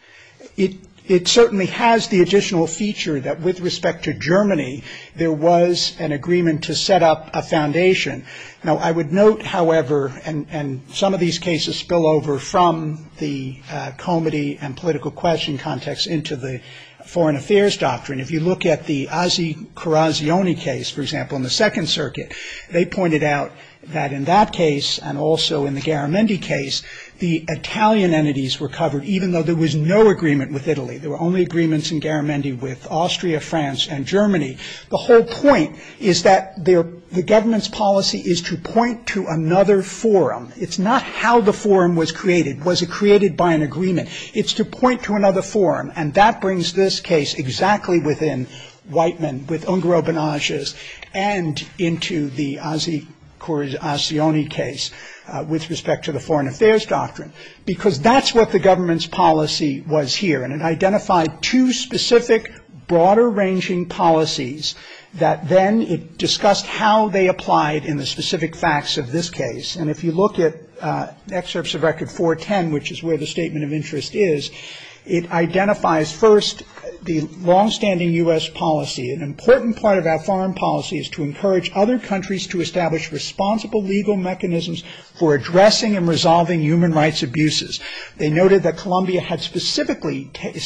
It certainly has the additional feature that with respect to Germany, there was an agreement to set up a foundation. Now, I would note, however, and some of these cases spill over from the comity and political question context into the foreign affairs doctrine. If you look at the Ozzie Corazioni case, for example, in the Second Circuit, they pointed out that in that case and also in the Garamendi case, the Italian entities were covered even though there was no agreement with Italy. There were only agreements in Garamendi with Austria, France, and Germany. The whole point is that the government's policy is to point to another forum. It's not how the forum was created. Was it created by an agreement? It's to point to another forum, and that brings this case exactly within Whiteman with Ungaro-Benages and into the Ozzie Corazioni case with respect to the foreign affairs doctrine, because that's what the government's policy was here. And it identified two specific, broader-ranging policies that then it discussed how they applied in the specific facts of this case. And if you look at excerpts of Record 410, which is where the statement of interest is, it identifies first the longstanding U.S. policy. An important part of our foreign policy is to encourage other countries to establish responsible legal mechanisms for addressing and resolving human rights abuses. They noted that Colombia had specifically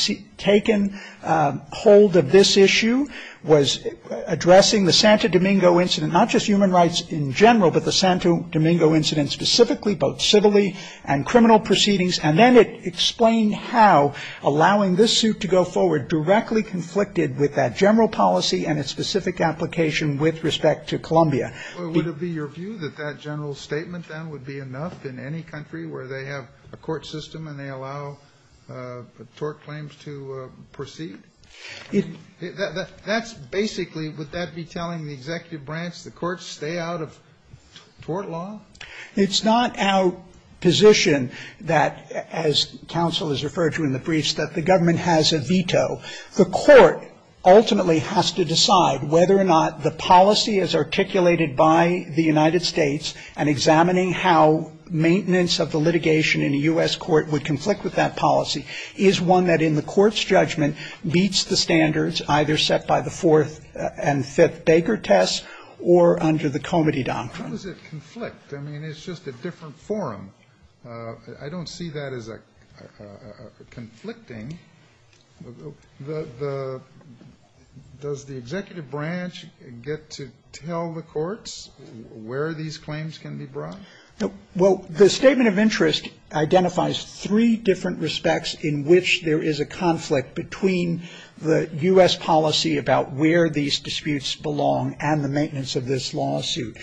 taken hold of this issue, was addressing the Santo Domingo incident, not just human rights in general, but the Santo Domingo incident specifically, both civilly and criminal proceedings. And then it explained how allowing this suit to go forward directly conflicted with that general policy and its specific application with respect to Colombia. Well, would it be your view that that general statement then would be enough in any country where they have a court system and they allow tort claims to proceed? That's basically, would that be telling the executive branch, the courts stay out of tort law? It's not our position that, as counsel has referred to in the briefs, that the government has a veto. The court ultimately has to decide whether or not the policy as articulated by the United States and examining how maintenance of the litigation in a U.S. court would conflict with that policy is one that in the court's judgment meets the standards either set by the fourth and fifth Baker tests or under the comity doctrine. How does it conflict? I mean, it's just a different forum. I don't see that as a conflicting. Does the executive branch get to tell the courts where these claims can be brought? Well, the statement of interest identifies three different respects in which there is a conflict between the U.S. policy about where these disputes belong and the maintenance of this lawsuit.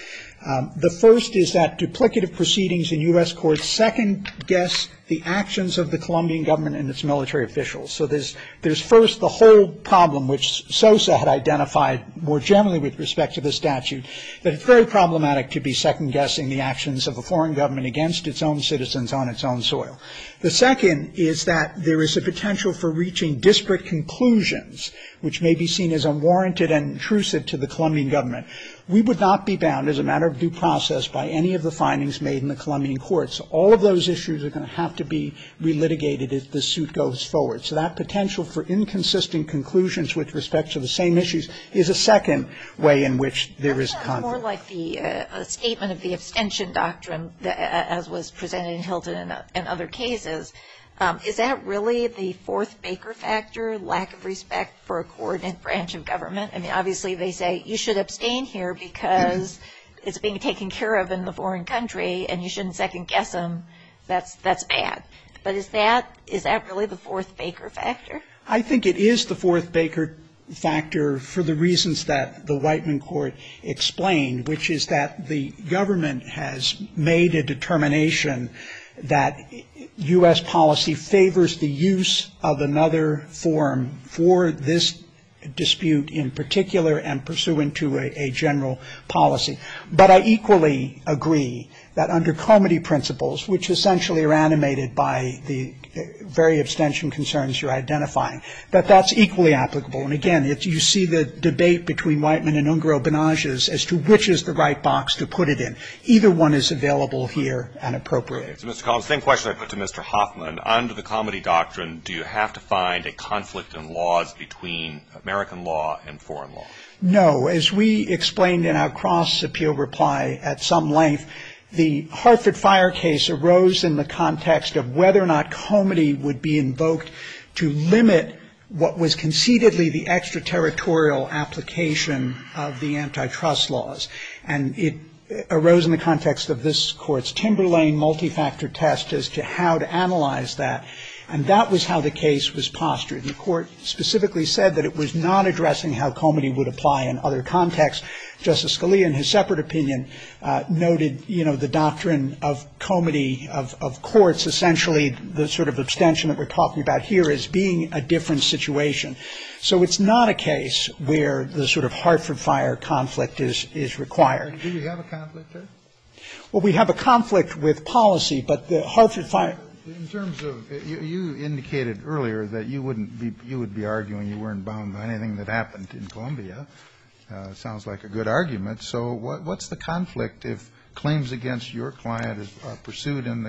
The first is that duplicative proceedings in U.S. courts second-guess the actions of the Colombian government and its military officials. So there's first the whole problem, which Sosa had identified more generally with respect to the statute, that it's very problematic to be second-guessing the actions of a foreign government against its own citizens on its own soil. The second is that there is a potential for reaching disparate conclusions, which may be seen as unwarranted and intrusive to the Colombian government. We would not be bound, as a matter of due process, by any of the findings made in the Colombian courts. All of those issues are going to have to be relitigated as the suit goes forward. So that potential for inconsistent conclusions with respect to the same issues is a second way in which there is conflict. More like the statement of the abstention doctrine, as was presented in Hilton and other cases. Is that really the fourth Baker factor, lack of respect for a coordinate branch of government? I mean, obviously they say you should abstain here because it's being taken care of in the foreign country and you shouldn't second guess them. That's bad. But is that really the fourth Baker factor? I think it is the fourth Baker factor for the reasons that the Whiteman court explained, which is that the government has made a determination that U.S. policy favors the use of another forum for this dispute in particular and pursuant to a general policy. But I equally agree that under comity principles, which essentially are animated by the very abstention concerns you're identifying, that's equally applicable. And again, you see the debate between Whiteman and Ungaro-Benages as to which is the right box to put it in. Either one is available here and appropriate. So, Mr. Collins, same question I put to Mr. Hoffman. Under the comity doctrine, do you have to find a conflict in laws between American law and foreign law? No. As we explained in our cross-appeal reply at some length, the Hartford Fire case arose in the context of whether or not comity would be invoked to limit what was concededly the extraterritorial application of the antitrust laws. And it arose in the context of this Court's Timberlane multi-factor test as to how to analyze that. And that was how the case was postured. And the Court specifically said that it was not addressing how comity would apply in other contexts. Justice Scalia, in his separate opinion, noted, the doctrine of comity of courts, essentially the sort of abstention that we're talking about here, as being a different situation. So it's not a case where the sort of Hartford Fire conflict is required. Do we have a conflict there? Well, we have a conflict with policy, but the Hartford Fire. In terms of, you indicated earlier that you would be arguing you weren't bound by anything that happened in Colombia. Sounds like a good argument. So what's the conflict if claims against your client are pursued in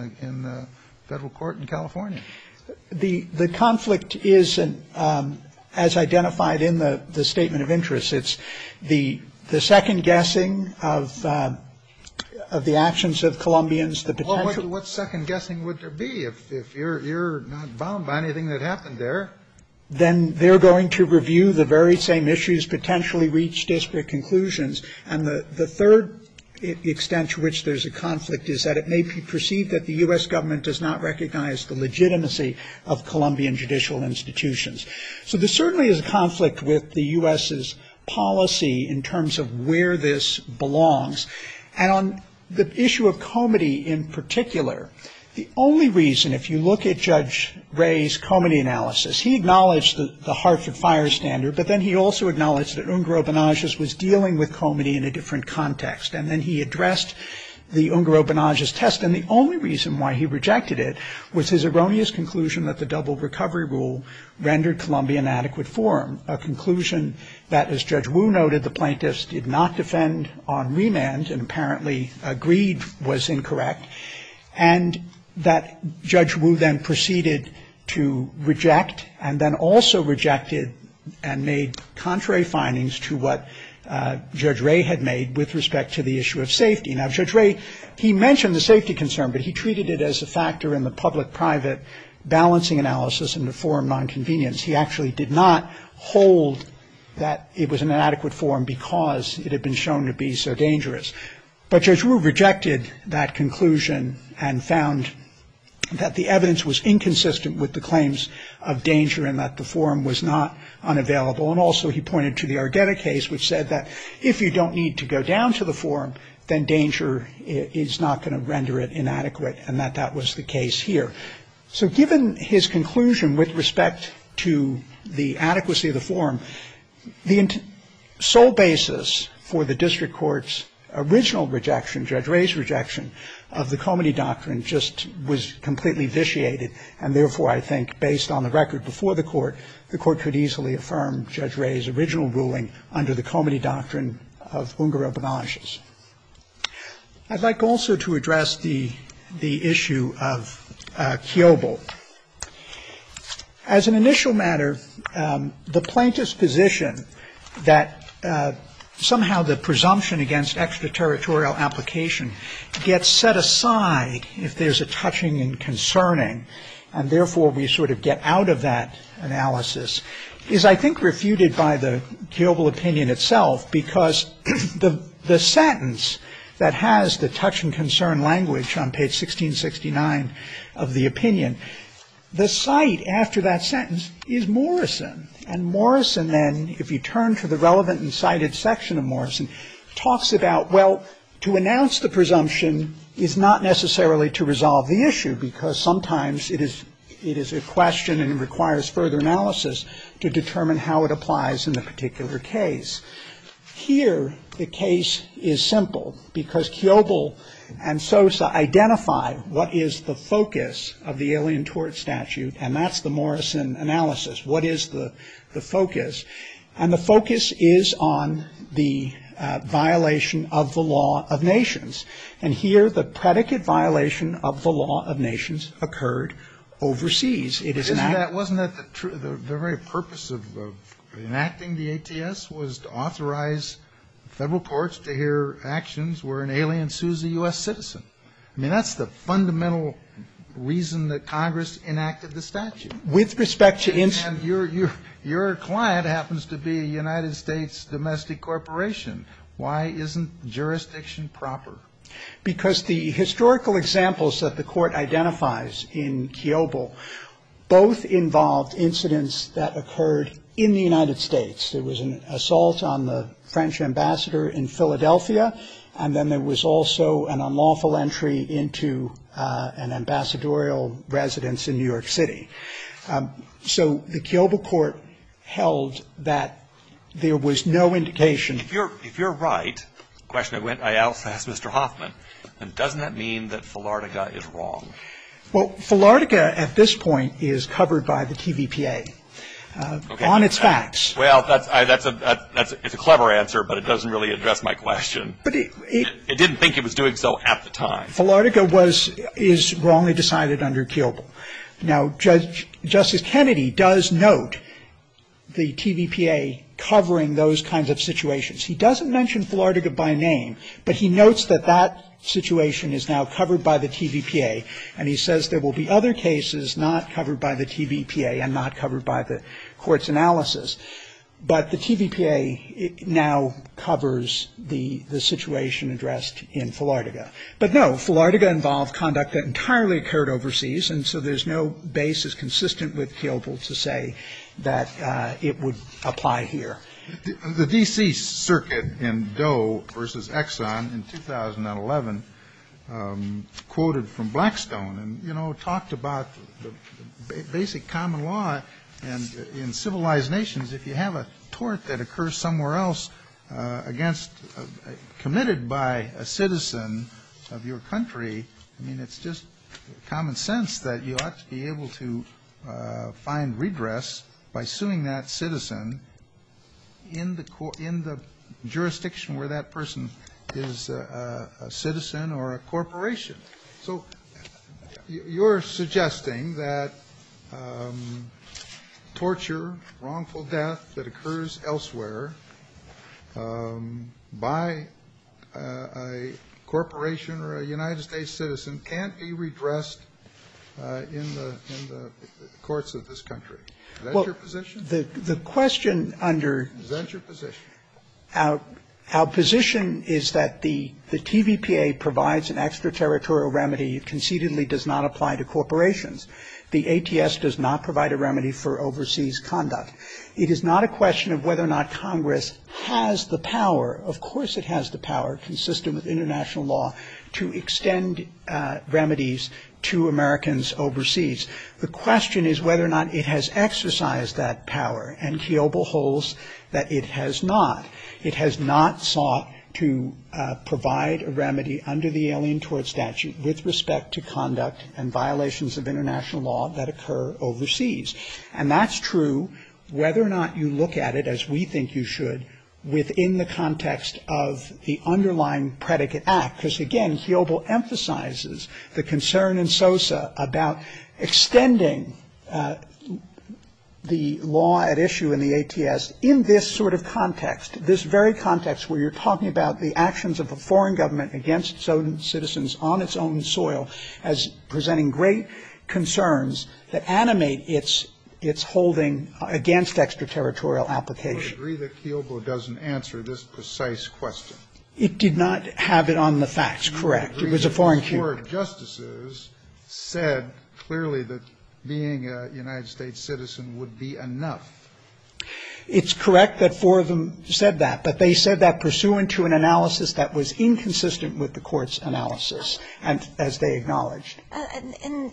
the federal court in California? The conflict is, as identified in the statement of interest, it's the second guessing of the actions of Colombians, the potential. Well, what second guessing would there be if you're not bound by anything that happened there? Then they're going to review the very same issues, potentially reach disparate conclusions. And the third extent to which there's a conflict is that it may be perceived that the U.S. government does not recognize the legitimacy of Colombian judicial institutions. So there certainly is a conflict with the U.S.'s policy in terms of where this belongs. And on the issue of comity in particular, the only reason, if you look at Judge Ray's comity analysis, he acknowledged the Hartford Fire standard, but then he also acknowledged that Ungaro-Benages was dealing with comity in a different context. And then he addressed the Ungaro-Benages test, and the only reason why he rejected it was his erroneous conclusion that the double recovery rule rendered Colombia an adequate forum, a conclusion that, as Judge Wu noted, the plaintiffs did not defend on remand and apparently agreed was incorrect, and that Judge Wu then proceeded to reject and then also rejected and made contrary findings to what Judge Ray had made with respect to the issue of safety. Now, Judge Ray, he mentioned the safety concern, but he treated it as a factor in the public-private balancing analysis and the forum nonconvenience. He actually did not hold that it was an inadequate forum because it had been shown to be so dangerous. But Judge Wu rejected that conclusion and found that the evidence was inconsistent with the claims of danger and that the forum was not unavailable. And also he pointed to the Argueta case, which said that if you don't need to go down to the forum, then danger is not going to render it inadequate, and that was the case here. So given his conclusion with respect to the adequacy of the form, the sole basis for the district court's original rejection, Judge Ray's rejection of the Comity Doctrine, just was completely vitiated, and therefore I think, based on the record before the court could easily affirm Judge Ray's original ruling under the Comity Doctrine of Ungaro Benages. I'd like also to address the issue of Kiobel. As an initial matter, the plaintiff's position that somehow the presumption against extraterritorial application gets set aside if there's a touching and concerning, and therefore we sort of get out of that analysis, is, I think, refuted by the Kiobel opinion itself, because the sentence that has the touch and concern language on page 1669 of the opinion, the cite after that sentence is Morrison. And Morrison then, if you turn to the relevant and cited section of Morrison, talks about, well, to announce the presumption is not necessarily to resolve the issue, because sometimes it is a question and requires further analysis to determine how it applies in the particular case. Here, the case is simple, because Kiobel and Sosa identify what is the focus of the Alien Tort Statute, and that's the Morrison analysis. What is the focus? And the focus is on the violation of the law of nations. And here, the predicate violation of the law of nations occurred overseas. It is Wasn't that the very purpose of enacting the ATS was to authorize federal courts to hear actions where an alien sues a U.S. citizen? I mean, that's the fundamental reason that Congress enacted the statute. With respect to and your client happens to be a United States domestic corporation. Why isn't jurisdiction proper? Because the historical examples that the court identifies in Kiobel both involved incidents that occurred in the United States. There was an assault on the French ambassador in Philadelphia, and then there was also an unlawful entry into an ambassadorial residence in New York City. So the Kiobel court held that there was no indication. If you're right, question I also asked Mr. Hoffman, then doesn't that mean that Filartiga is wrong? Well, Filartiga at this point is covered by the TVPA. On its facts. Well, it's a clever answer, but it doesn't really address my question. But it didn't think it was doing so at the time. Filartiga is wrongly decided under Kiobel. Now, Justice Kennedy does note the TVPA covering those kinds of situations. He doesn't mention Filartiga by name, but he notes that that situation is now covered by the TVPA, and he says there will be other cases not covered by the TVPA and not covered by the court's analysis. But the TVPA now covers the situation addressed in Filartiga. But no, Filartiga involved conduct that entirely occurred overseas, and so there's no basis consistent with Kiobel to say that it would apply here. The D.C. Circuit in Doe versus Exxon in 2011 quoted from Blackstone and, talked about the basic common law. And in civilized nations, if you have a tort that occurs somewhere else committed by a citizen of your country, I mean, it's just common sense that you ought to be able to find redress by suing that citizen in the jurisdiction where that person is a citizen or a corporation. So you're suggesting that torture, wrongful death that occurs elsewhere by a corporation or a United States citizen can't be redressed in the courts of this country. Is that your position? The question under — Is that your position? Our position is that the TVPA provides an extraterritorial remedy. It concededly does not apply to corporations. The ATS does not provide a remedy for overseas conduct. It is not a question of whether or not Congress has the power, of course it has the power, consistent with international law, to extend remedies to Americans overseas. The question is whether or not it has exercised that power, and Kiobel holds that it has not. It has not sought to provide a remedy under the Alien Tort Statute with respect to conduct and violations of international law that occur overseas. And that's true whether or not you look at it, as we think you should, within the context of the underlying predicate act. Because, again, Kiobel emphasizes the concern in Sosa about extending the law at issue in the ATS in this sort of context, this very context where you're talking about the actions of a foreign government against its own citizens on its own soil as presenting great concerns that animate its holding against extraterritorial application. I would agree that Kiobel doesn't answer this precise question. It did not have it on the facts, correct. It was a foreign cue. Four justices said clearly that being a United States citizen would be enough. It's correct that four of them said that, but they said that pursuant to an analysis that was inconsistent with the Court's analysis, and as they acknowledged. In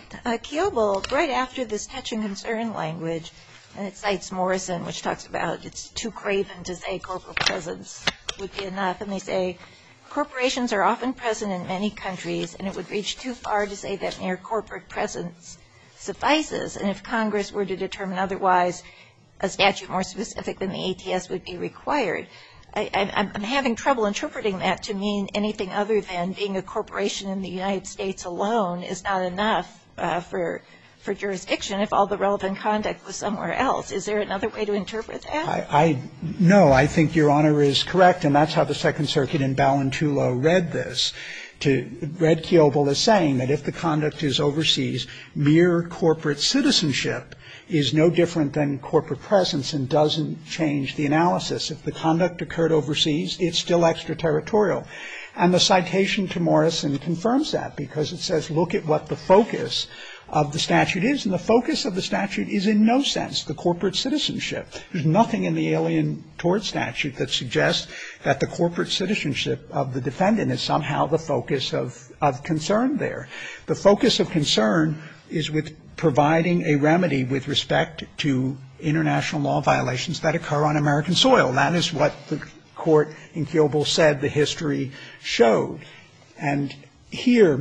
Kiobel, right after this touch and concern language, and it cites Morrison, which talks about it's too craven to say corporate presence would be enough, and they say, corporations are often present in many countries, and it would reach too far to say that mere corporate presence suffices, and if Congress were to determine otherwise, a statute more specific than the ATS would be required. I'm having trouble interpreting that to mean anything other than being a corporation in the United States alone is not enough for jurisdiction if all the relevant conduct was somewhere else. Is there another way to interpret that? No, I think Your Honor is correct, and that's how the Second Circuit in Ballantulo read this. Read Kiobel as saying that if the conduct is overseas, mere corporate citizenship is no different than corporate presence and doesn't change the analysis. If the conduct occurred overseas, it's still extraterritorial. And the citation to Morrison confirms that because it says look at what the focus of the statute is, and the focus of the statute is in no sense the corporate citizenship. There's nothing in the Alien Tort Statute that suggests that the corporate citizenship of the defendant is somehow the focus of concern there. The focus of concern is with providing a remedy with respect to international law violations that occur on American soil. That is what the Court in Kiobel said the history showed. And here,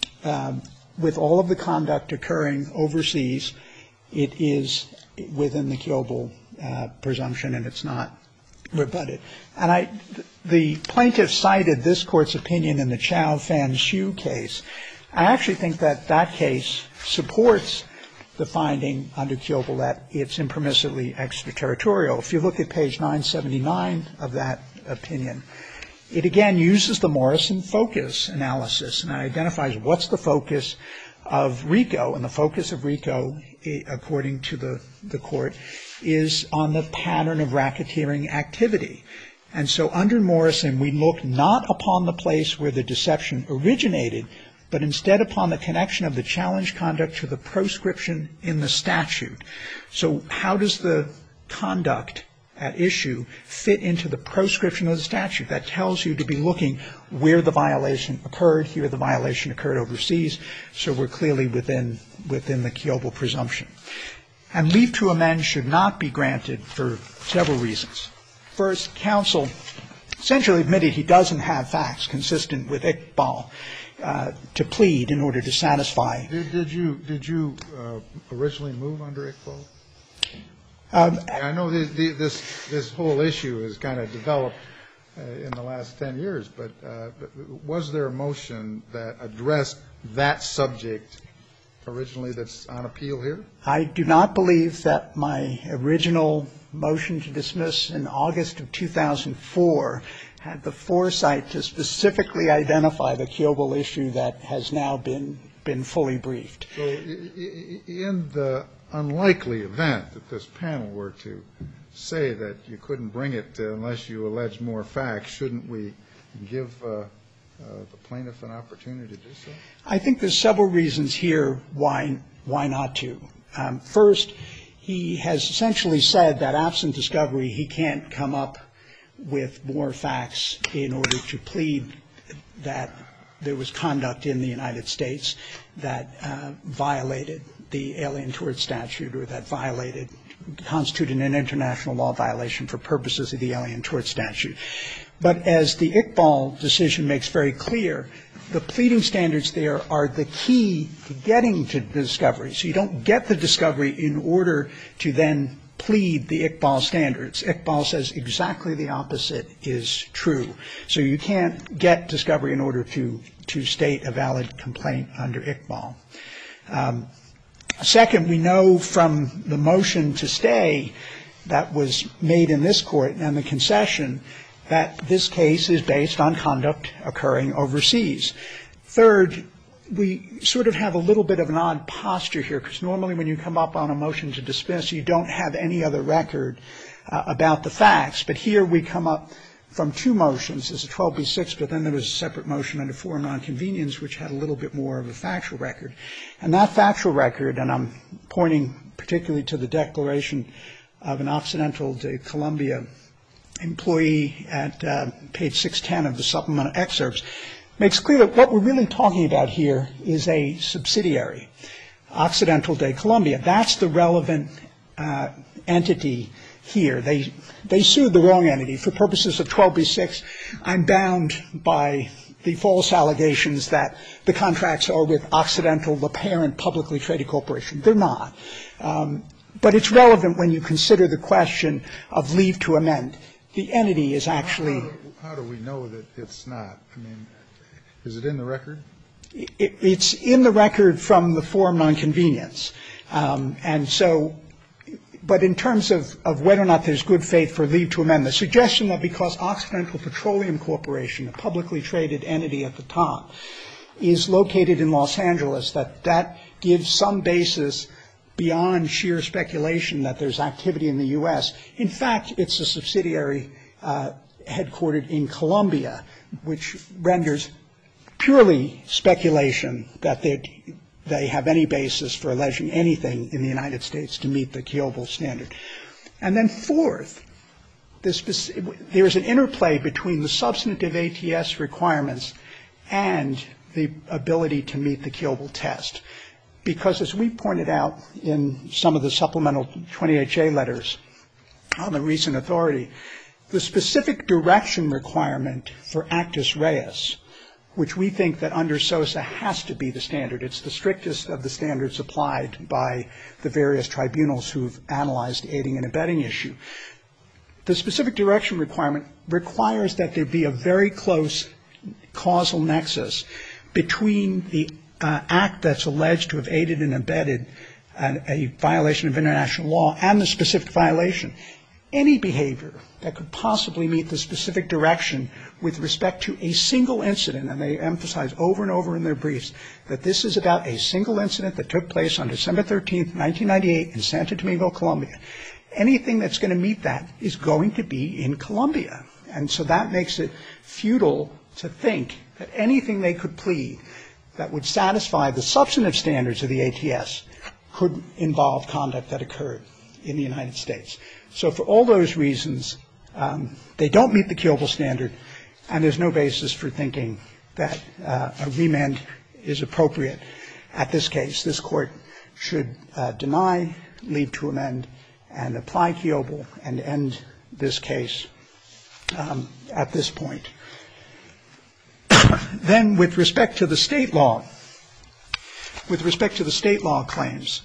with all of the conduct occurring overseas, it is within the Kiobel presumption, and it's not rebutted. And the plaintiff cited this Court's opinion in the Chow Fan Hsu case. I actually think that that case supports the finding under Kiobel that it's impermissibly extraterritorial. If you look at page 979 of that opinion, it again uses the Morrison focus analysis and identifies what's the focus of RICO. And the focus of RICO, according to the Court, is on the pattern of racketeering activity. And so under Morrison, we look not upon the place where the deception originated, but instead upon the connection of the challenge conduct to the proscription in the statute. So how does the conduct at issue fit into the proscription of the statute? That tells you to be looking where the violation occurred. Here the violation occurred overseas, so we're clearly within the Kiobel presumption. And leave to amend should not be granted for several reasons. First, counsel essentially admitted he doesn't have facts consistent with Iqbal to plead in order to satisfy. Did you originally move under Iqbal? I know this whole issue has kind of developed in the last 10 years, but was there a motion that addressed that subject originally that's on appeal here? I do not believe that my original motion to dismiss in August of 2004 had the foresight to specifically identify the Kiobel issue that has now been fully briefed. So in the unlikely event that this panel were to say that you couldn't bring it unless you allege more facts, shouldn't we give the plaintiff an opportunity to do so? I think there's several reasons here why not to. First, he has essentially said that absent discovery, he can't come up with more facts in order to plead that there was conduct in the United States that violated the Alien Tort Statute, or that constituted an international law violation for purposes of the Alien Tort Statute. But as the Iqbal decision makes very clear, the pleading standards there are the key to getting to discovery. So you don't get the discovery in order to then plead the Iqbal standards. Iqbal says exactly the opposite is true. So you can't get discovery in order to state a valid complaint under Iqbal. Second, we know from the motion to stay that was made in this court and the concession that this case is based on conduct occurring overseas. Third, we sort of have a little bit of an odd posture here, because normally when you come up on a motion to dismiss, you don't have any other record about the facts. But here we come up from two motions. There's a 12b-6, but then there was a separate motion under forum nonconvenience, which had a little bit more of a factual record. And that factual record, and I'm pointing particularly to the declaration of an Occidental de Colombia employee at page 610 of the supplemental excerpts, makes clear that what we're really talking about here is a subsidiary, Occidental de Colombia. That's the relevant entity here. They sued the wrong entity. For purposes of 12b-6, I'm bound by the false allegations that the contracts are with Occidental, the parent publicly traded corporation. They're not. But it's relevant when you consider the question of leave to amend. The entity is actually — How do we know that it's not? I mean, is it in the record? It's in the record from the forum nonconvenience. And so — but in terms of whether or not there's good faith for leave to amend, the suggestion that because Occidental Petroleum Corporation, a publicly traded entity at the top, is located in Los Angeles, that gives some basis beyond sheer speculation that there's activity in the U.S. In fact, it's a subsidiary headquartered in Colombia, which renders purely speculation that they have any basis for alleging anything in the United States to meet the Kiobel standard. And then fourth, there's an interplay between the substantive ATS requirements and the ability to meet the Kiobel test. Because as we pointed out in some of the supplemental 20HA letters on the recent authority, the specific direction requirement for actus reus, which we think that under SOSA has to be the standard. It's the strictest of the standards applied by the various tribunals who've analyzed the aiding and abetting issue. The specific direction requirement requires that there be a very close causal nexus between the act that's alleged to have aided and abetted a violation of international law and the specific violation. Any behavior that could possibly meet the specific direction with respect to a single incident, and they emphasize over and over in their briefs that this is about a single incident that took place on December 13th, 1998 in Santo Domingo, Colombia. Anything that's going to meet that is going to be in Colombia. And so that makes it futile to think that anything they could plead that would satisfy the substantive standards of the ATS could involve conduct that occurred in the United States. So for all those reasons, they don't meet the Kiobel standard, and there's no basis for thinking that a remand is appropriate at this case. This Court should deny leave to amend and apply Kiobel and end this case at this point. Then with respect to the state law claims,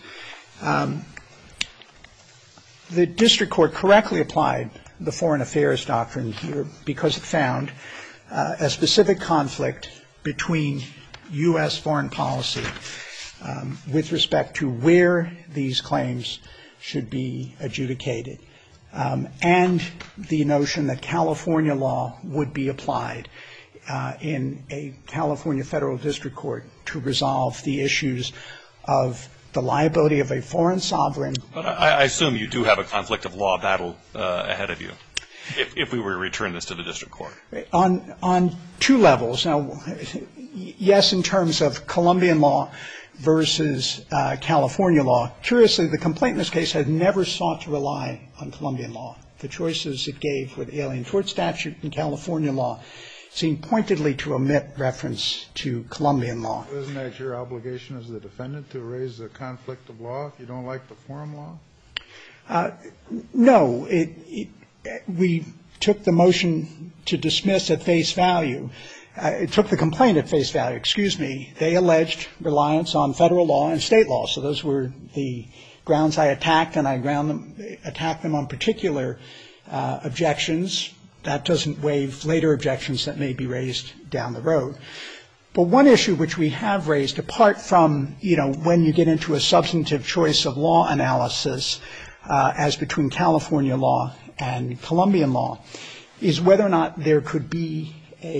the district court correctly applied the foreign affairs doctrine here because it found a specific conflict between U.S. foreign policy with respect to where these claims should be adjudicated and the notion that California law would be applied in a California federal district court to resolve the issues of the liability of a foreign sovereign. But I assume you do have a conflict of law battle ahead of you if we were to return this to the district court. On two levels. Now, yes, in terms of Colombian law versus California law. Curiously, the complaint in this case has never sought to rely on Colombian law the choices it gave with the Alien Tort Statute and California law seemed pointedly to omit reference to Colombian law. Isn't that your obligation as the defendant to raise a conflict of law if you don't like the forum law? No. We took the motion to dismiss at face value. It took the complaint at face value, excuse me. They alleged reliance on federal law and state law. So those were the grounds I attacked, and I attacked them on particular objections. That doesn't waive later objections that may be raised down the road. But one issue which we have raised, apart from, when you get into a substantive choice of law analysis as between California law and Colombian law, is whether or not there could be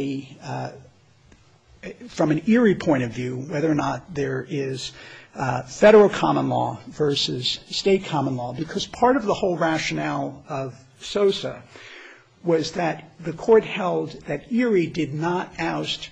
from an Erie point of view, whether or not there is federal common law versus state common law, because part of the whole rationale of Sosa was that the court held that Erie did not oust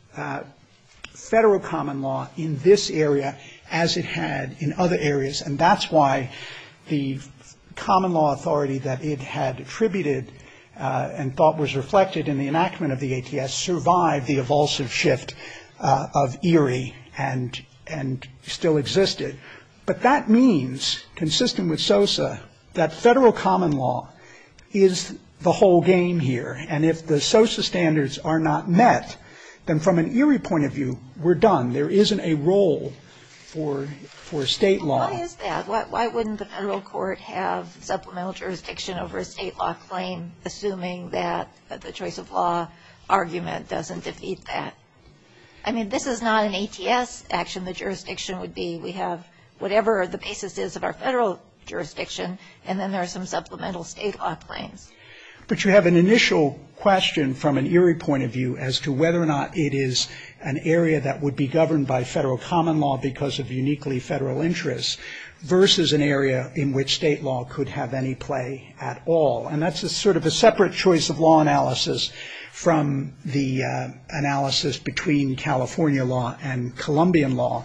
federal common law in this area as it had in other areas, and that's why the common law authority that it had attributed and thought was reflected in the enactment of the ATS survived the evulsive shift of Erie and still existed. But that means, consistent with Sosa, that federal common law is the whole game here. And if the Sosa standards are not met, then from an Erie point of view, we're done. There isn't a role for state law. Why is that? Why wouldn't the federal court have supplemental jurisdiction over a state law claim, assuming that the choice of law argument doesn't defeat that? I mean, this is not an ATS action. The jurisdiction would be we have whatever the basis is of our federal jurisdiction, and then there are some supplemental state law claims. But you have an initial question from an Erie point of view as to whether or not it is an area that would be governed by federal common law because of uniquely federal interests versus an area in which state law could have any play at all. And that's a sort of a separate choice of law analysis from the analysis between California law and Colombian law.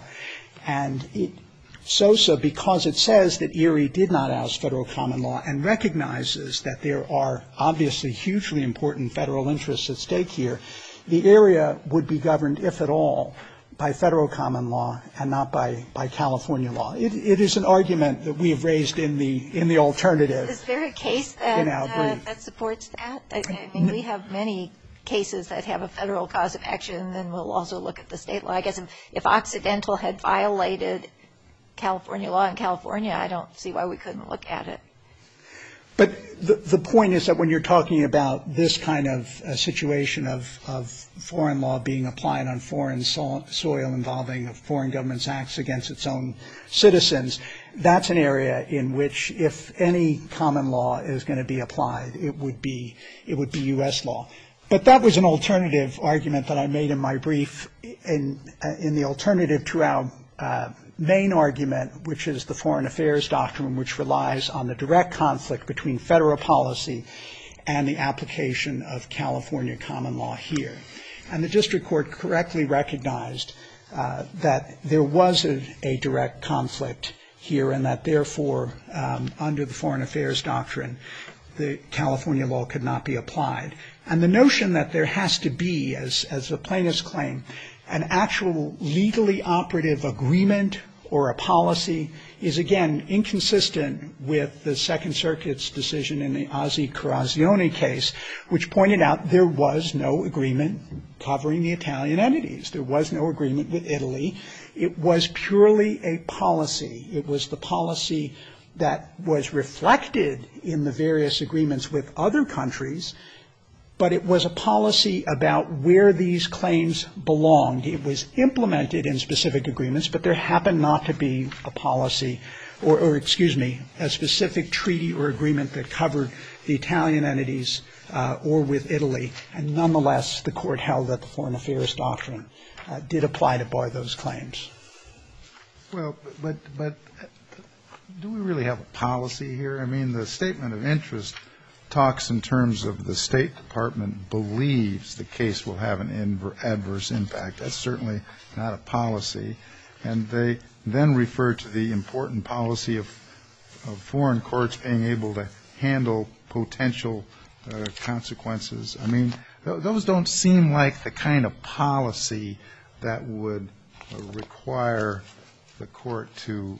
And Sosa, because it says that Erie did not oust federal common law and recognizes that there are obviously hugely important federal interests at stake here, the area would be governed, if at all, by federal common law and not by California law. It is an argument that we have raised in the alternative. Is there a case that supports that? I mean, we have many cases that have a federal cause of action, and then we'll also look at the state law. I guess if Occidental had violated California law in California, I don't see why we couldn't look at it. But the point is that when you're talking about this kind of situation of foreign law being applied on foreign soil involving a foreign government's acts against its own citizens, that's an area in which if any common law is going to be applied, it would be U.S. law. But that was an alternative argument that I made in my brief in the alternative to our main argument, which is the Foreign Affairs Doctrine, which relies on the direct conflict between federal policy and the application of California common law here. And the district court correctly recognized that there was a direct conflict here and that therefore, under the Foreign Affairs Doctrine, the California law could not be applied. And the notion that there has to be, as the plaintiffs claim, an actual legally operative agreement or a policy is, again, inconsistent with the Second Circuit's decision in the Ozzie Corazione case, which pointed out there was no agreement covering the Italian entities. There was no agreement with Italy. It was purely a policy. It was the policy that was reflected in the various agreements with other countries, but it was a policy about where these claims belonged. It was implemented in specific agreements, but there happened not to be a policy or a specific treaty or agreement that covered the Italian entities or with Italy. And nonetheless, the court held that the Foreign Affairs Doctrine did apply to bar those claims. Well, but do we really have a policy here? I mean, the statement of interest talks in terms of the State Department believes the case will have an adverse impact. That's certainly not a policy. And they then refer to the important policy of foreign courts being able to handle potential consequences. I mean, those don't seem like the kind of policy that would require the court to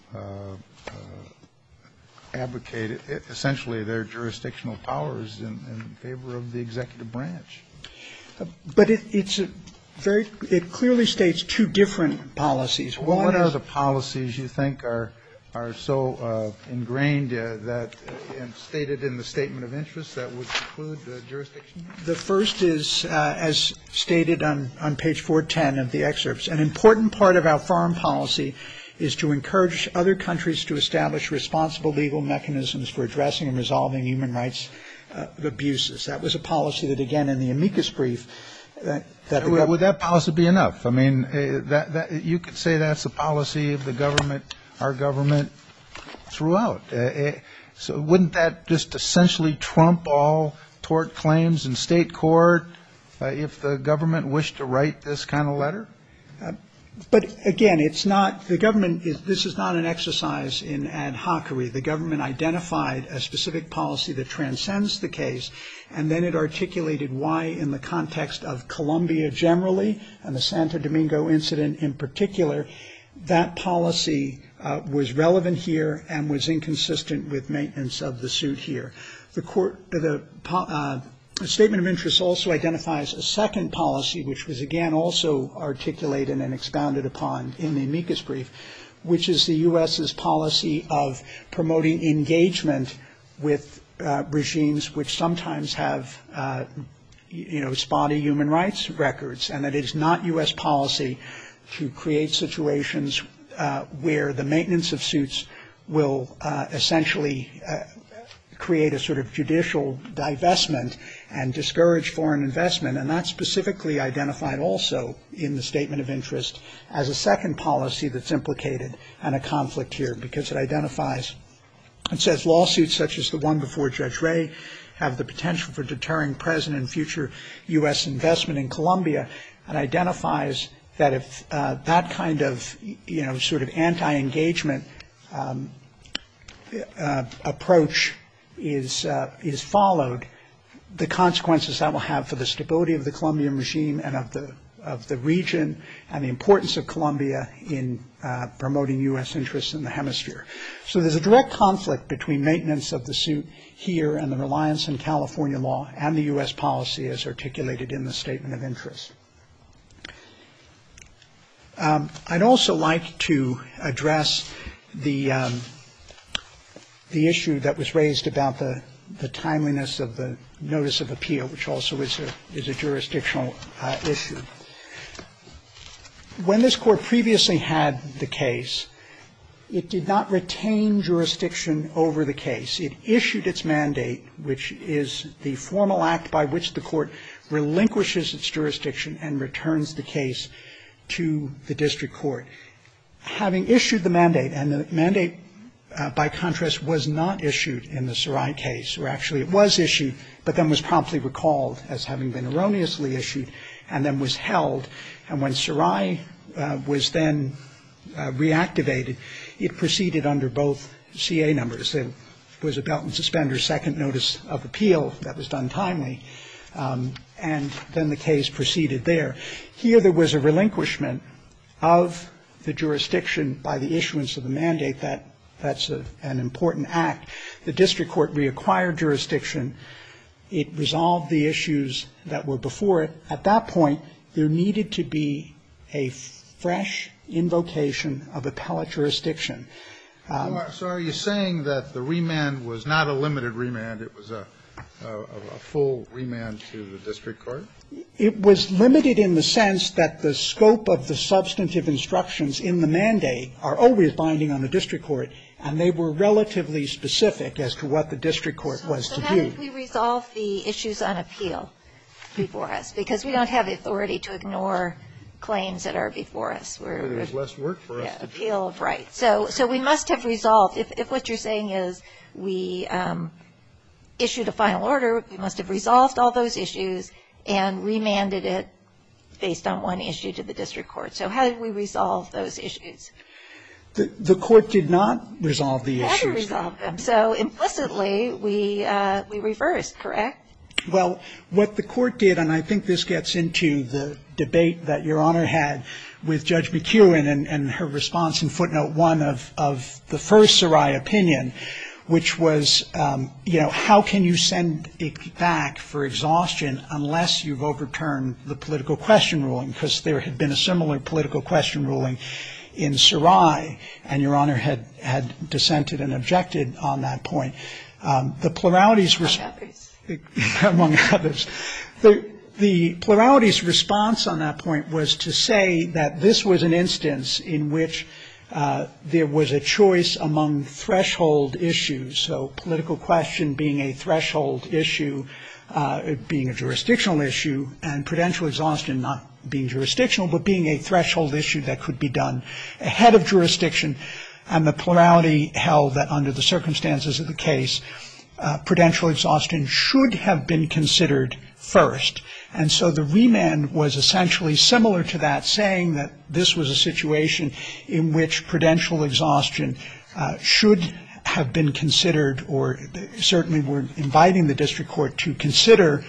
advocate essentially their jurisdictional powers in favor of the executive branch. But it clearly states two different policies. What are the policies you think are so ingrained that and stated in the statement of interest that would preclude jurisdiction? The first is, as stated on page 410 of the excerpts, an important part of our foreign policy is to encourage other countries to establish responsible legal mechanisms for addressing and resolving human rights abuses. That was a policy that, again, in the amicus brief, would that policy be enough? I mean, that you could say that's the policy of the government, our government, throughout. So wouldn't that just essentially trump all tort claims in state court if the government wished to write this kind of letter? But again, it's not, the government this is not an exercise in ad hocery. The government identified a specific policy that transcends the case, and then it articulated why, in the context of Colombia generally and the Santo Domingo incident in particular, that policy was relevant here and was inconsistent with maintenance of the suit here. The statement of interest also identifies a second policy, which was again also articulated and expounded upon in the amicus brief, which is the U.S.'s policy of promoting engagement with regimes which sometimes have, spotty human rights records, and that it is not U.S. policy to create situations where the maintenance of suits will essentially create a sort of judicial divestment and discourage foreign investment. And that's specifically identified also in the statement of interest as a second policy that's implicated and a conflict here, because it identifies, it says lawsuits such as the one before Judge Ray have the potential for deterring present and future U.S. investment in Colombia, and identifies that if that kind of, sort of anti-engagement approach is followed, the consequences that will have for the stability of the Colombian regime and of the region and the importance of Colombia in promoting U.S. interests in the hemisphere. So there's a direct conflict between maintenance of the suit here and the reliance on California law and the U.S. policy as articulated in the statement of interest. I'd also like to address the issue that was raised about the timeliness of the notice of appeal, which also is a jurisdictional issue. When this court previously had the case, it did not retain jurisdiction over the case. It issued its mandate, which is the formal act by which the court relinquishes its jurisdiction and returns the case to the district court. Having issued the mandate, and the mandate by contrast was not issued in the Sarai case, or actually it was issued but then was promptly recalled as having been erroneously issued and then was held. And when Sarai was then reactivated, it proceeded under both CA numbers. There was a belt and suspenders second notice of appeal that was done timely, and then the case proceeded there. Here there was a relinquishment of the jurisdiction by the issuance of the mandate. That's an important act. The district court reacquired jurisdiction. It resolved the issues that were before it. At that point, there needed to be a fresh invocation of appellate jurisdiction. So are you saying that the remand was not a limited remand, it was a full remand to the district court? It was limited in the sense that the scope of the substantive instructions in the mandate are always binding on the district court, and they were relatively specific as to what the district court was to do. So how did we resolve the issues on appeal before us? Because we don't have authority to ignore claims that are before us. There's less work for us to do. Appeal of rights. So we must have resolved, if what you're saying is we issued a final order, we must have resolved all those issues and remanded it based on one issue to the district court. So how did we resolve those issues? The Court did not resolve the Had to issues. resolve them. So implicitly, we reversed, correct? Well, what the Court did, and I think this gets into the debate that Your Honor had with Judge McEwen and her response in footnote 1 of the first Sarai opinion, which was, how can you send it back for exhaustion unless you've overturned the political question ruling? Because there had been a similar political question ruling in Sarai, and Your Honor had dissented and objected on that point. The plurality's among others. The plurality's response on that point was to say that this was an instance in which there was a choice among threshold issues, so political question being a threshold issue, being a jurisdictional issue, and prudential exhaustion not being jurisdictional, but being a threshold issue that could be done ahead of jurisdiction. And the plurality held that under the circumstances of the case, prudential exhaustion should have been considered first. And so the remand was essentially similar to that, saying that this was a situation in which prudential exhaustion should have been considered, or certainly were inviting the district court to consider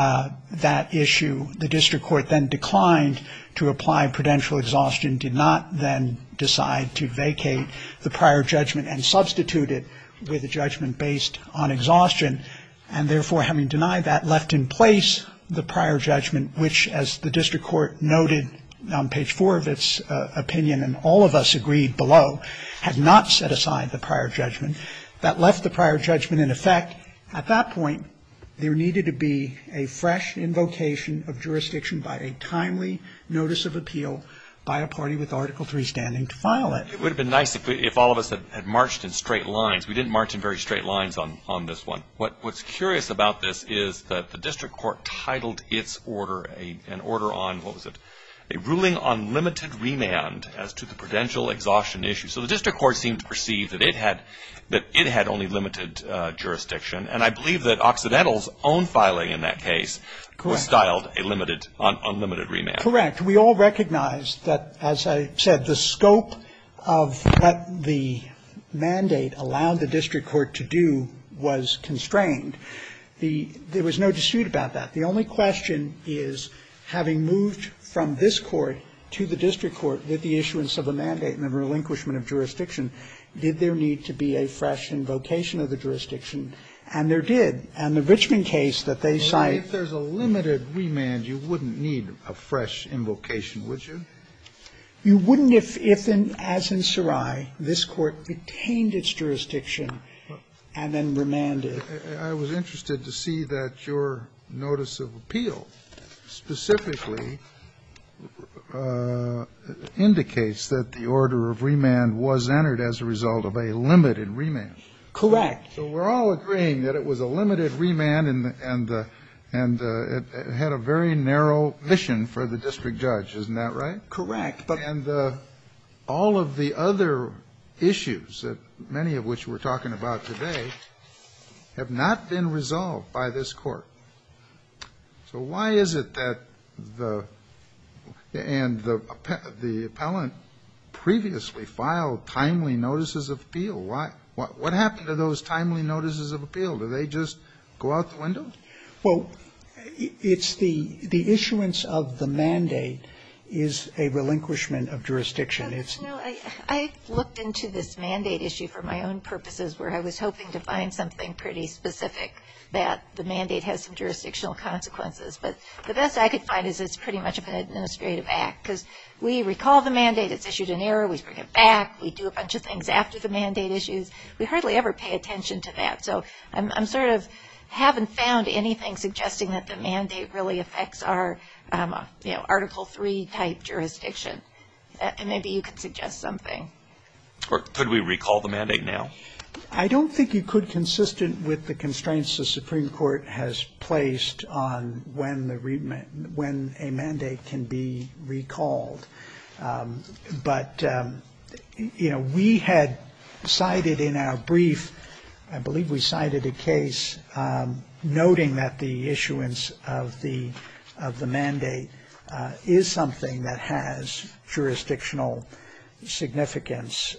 that issue. The district court then declined to apply prudential exhaustion, did not then decide to vacate the prior judgment and substitute it with a judgment based on exhaustion, and therefore, having denied that, left in place the prior judgment, which, as the district court noted on page 4 of its opinion, and all of us agreed below, had not set aside the prior judgment. That left the prior judgment in effect. At that point, there needed to be a fresh invocation of jurisdiction by a timely notice of appeal by a party with Article III standing to file it. It would have been nice if all of us had marched in straight lines. We didn't march in very straight lines on this one. What's curious about this is that the district court titled its order an order on, a ruling on limited remand as to the prudential exhaustion issue. So the district court seemed to perceive that it had only limited jurisdiction, and I believe that Occidental's own filing in that case was styled unlimited remand. Correct. We all recognize that, as I said, the scope of what the mandate allowed the district court to do was constrained. There was no dispute about that. The only question is, having moved from this court to the district court with the issuance of a mandate and the relinquishment of jurisdiction, did there need to be a fresh invocation of the jurisdiction? And there did. And the Richmond case that they cite. If there's a limited remand, you wouldn't need a fresh invocation, would you? You wouldn't if as in Sarai, this court retained its jurisdiction and then remanded. I was interested to see that your notice of appeal specifically indicates that the order of remand was entered as a result of a limited remand. Correct. So we're all agreeing that it was a limited remand and it had a very narrow mission for the district judge. Isn't that right? Correct. And all of the other issues, that many of which we're talking about today, have not been resolved by this court. So why is it that the appellant previously filed timely notices of appeal? Why? What happened to those timely notices of appeal? Do they just go out the window? Well, it's the issuance of the mandate is a relinquishment of jurisdiction. It's I looked into this mandate issue for my own purposes, where I was hoping to find something pretty specific that the mandate has some jurisdictional consequences. But the best I could find is it's pretty much of an administrative act, because we recall the mandate, it's issued in error, we bring it back, we do a bunch of things after the mandate issues. We hardly ever pay attention to that. So I'm sort of haven't found anything suggesting that the mandate really affects our, Article III type jurisdiction. And maybe you could suggest something. Or could we recall the mandate now? I don't think you could, consistent with the constraints the Supreme Court has placed on when a mandate can be recalled. But we had cited in our brief, I believe we cited a case noting that the issuance of the mandate is something that has jurisdictional significance.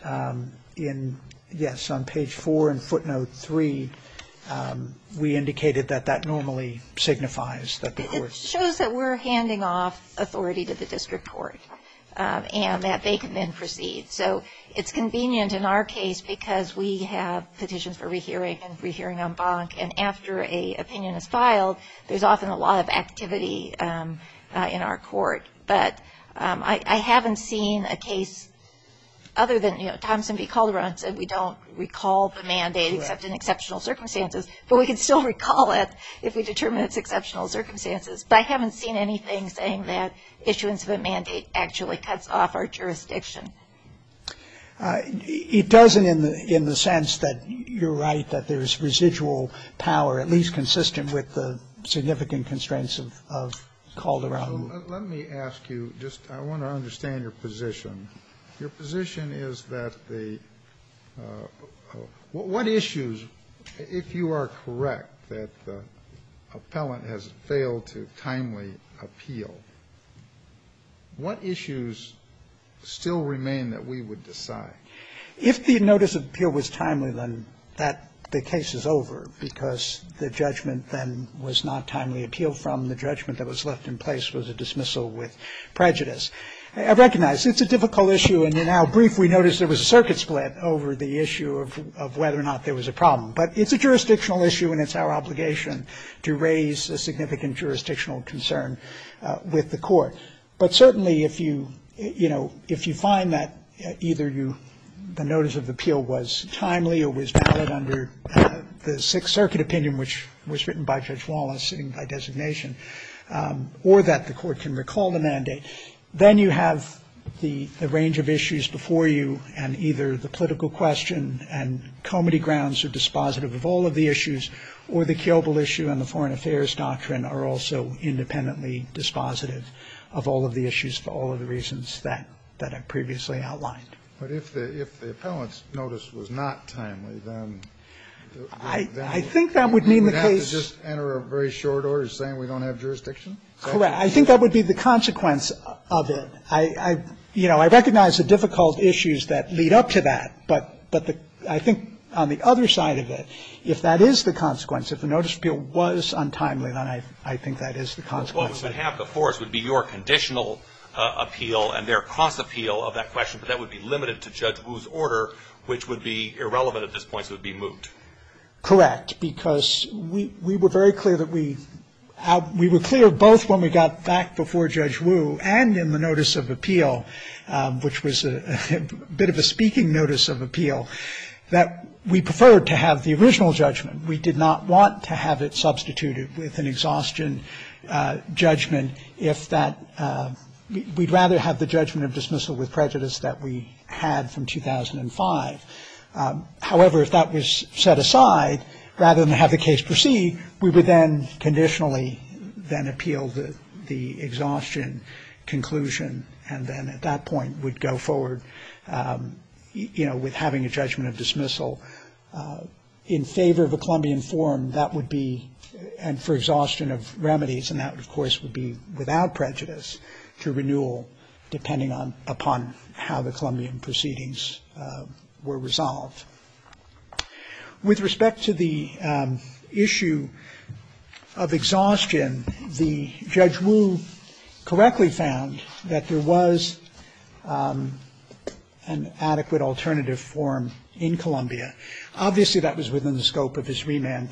On page 4 in footnote 3, we indicated that normally signifies that the court. It shows that we're handing off authority to the district court, and that they can then proceed. So it's convenient in our case because we have petitions for rehearing and rehearing en banc, and after a opinion is filed, there's often a lot of activity in our court. But I haven't seen a case other than, Thompson v. Calderon said we don't recall the mandate except in exceptional circumstances, but we can still recall it if we determine it's exceptional circumstances. But I haven't seen anything saying that issuance of a mandate actually cuts off our jurisdiction. It doesn't in the sense that you're right that there's residual power, at least consistent with the significant constraints of Calderon. So let me ask you, I want to understand your position. Your position is that what issues, if you are correct that the appellant has failed to timely appeal, what issues still remain that we would decide? If the notice of appeal was timely, then the case is over because the judgment then was not timely appealed from. The judgment that was left in place was a dismissal with prejudice. I recognize it's a difficult issue, and in our brief we noticed there was a circuit split over the issue of whether or not there was a problem. But it's a jurisdictional issue, and it's our obligation to raise a significant jurisdictional concern with the court. But certainly if you find that either the notice of appeal was timely or was valid under the Sixth Circuit opinion, which was written by Judge Wallace, sitting by designation, or that the court can recall the mandate, then you have the range of issues before you, and either the political question and comity grounds are dispositive of all of the issues, or the Kiobel issue and the foreign affairs doctrine are also independently dispositive of all of the issues for all of the reasons that I previously outlined. But if the appellant's notice was not timely, then I think that would mean the case. We would have to just enter a very short order saying we don't have jurisdiction? Correct. I think that would be the consequence of it. I recognize the difficult issues that lead up to that, but I think on the other side of it, if that is the consequence, if the notice of appeal was untimely, then I think that is the consequence. What we would have before us would be your conditional appeal and their cross appeal of that question, but that would be limited to Judge Wu's order, which would be irrelevant at this point, so it would be moot. Correct, because we were very clear that we were clear both when we got back before Judge Wu and in the notice of appeal, which was a bit of a speaking notice of appeal, that we preferred to have the original judgment. We did not want to have it substituted with an exhaustion judgment if that we'd rather have the judgment of dismissal with prejudice that we had from 2005. However, if that was set aside, rather than have the case proceed, we would then conditionally then appeal the exhaustion conclusion, and then at that point would go forward, with having a judgment of dismissal in favor of a Colombian forum. That would be, and for exhaustion of remedies, and that of course would be without prejudice to renewal, depending upon how the Colombian proceedings were resolved. With respect to the issue of exhaustion, the Judge Wu correctly found that there was an adequate alternative forum in Colombia. Obviously, that was within the scope of his remand.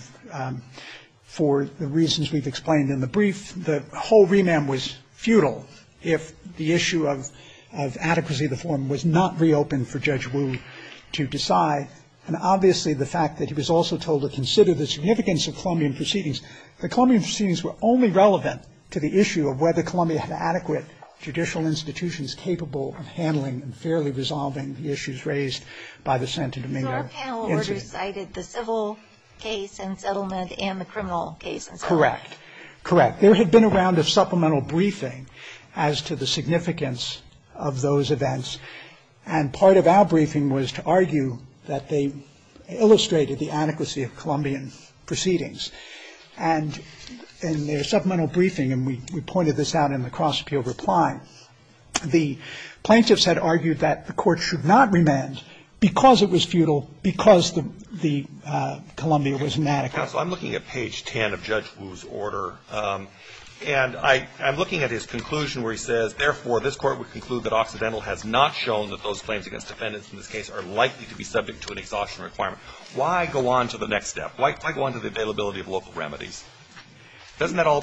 For the reasons we've explained in the brief, the whole remand was futile if the issue of adequacy of the forum was not reopened for Judge Wu to decide. And obviously, the fact that he was also told to consider the significance of Colombian proceedings, the Colombian proceedings were only relevant to the issue of whether Colombia had adequate judicial institutions capable of handling and fairly resolving the issues raised by the Santo Domingo incident. So our panel order cited the civil case and settlement and the criminal case and settlement. Correct. There had been a round of supplemental briefing as to the significance of those events, and part of our briefing was to argue that they illustrated the adequacy of Colombian proceedings. And in their supplemental briefing, and we pointed this out in the cross-appeal reply, the plaintiffs had argued that the court should not remand because it was futile, because the Columbia was inadequate. Counsel, I'm looking at page 10 of Judge Wu's order, and I'm looking at his conclusion where he says, therefore, this court would conclude that Occidental has not shown that those claims against defendants in this case are likely to be subject to an exhaustion requirement. Why go on to the next step? Why go on to the availability of local remedies? Isn't that all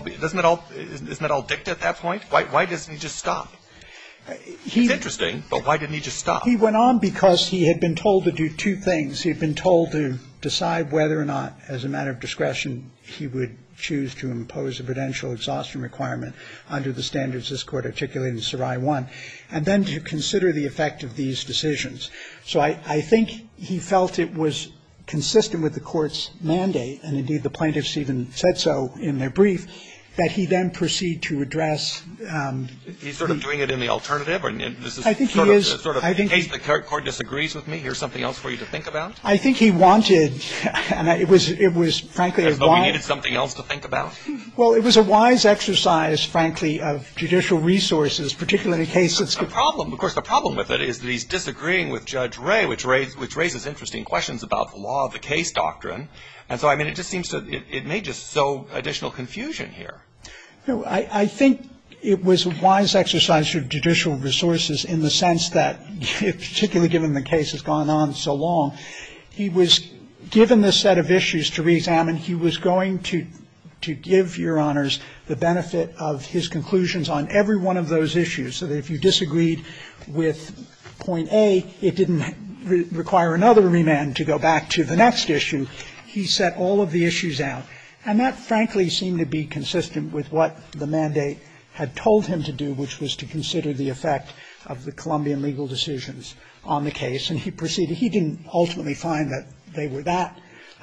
dicta at that point? Why doesn't he just stop? It's interesting, but why didn't he just stop? He went on because he had been told to do two things. He had been told to decide whether or not, as a matter of discretion, he would choose to impose a prudential exhaustion requirement under the standards this Court articulated in Sarai 1, and then to consider the effect of these decisions. So I think he felt it was consistent with the Court's mandate, and indeed the plaintiffs even said so in their brief, that he then proceed to address. He's sort of doing it in the alternative, or this is I think sort he of, is. Sort of I think in case the court disagrees with me. Here's something else for you to think about. I think he wanted, and it was frankly as though we needed something else to think about. Well, it was a wise exercise, frankly, of judicial resources, particularly in a case that's the problem. Of course, the problem with it is that he's disagreeing with Judge Ray, which raises interesting questions about the law of the case doctrine. And so, I mean, it just seems to it may just sow additional confusion here. No, I think it was a wise exercise of judicial resources in the sense that, particularly given the case has gone on so long, he was given this set of issues to reexamine. He was going to give, Your Honors, the benefit of his conclusions on every one of those issues, so that if you disagreed with point A, it didn't require another remand to go back to the next issue. He set all of the issues out. And that, frankly, seemed to be consistent with what the mandate had told him to do, which was to consider the effect of the Colombian legal decisions on the case. And he proceeded. He didn't ultimately find that they were that,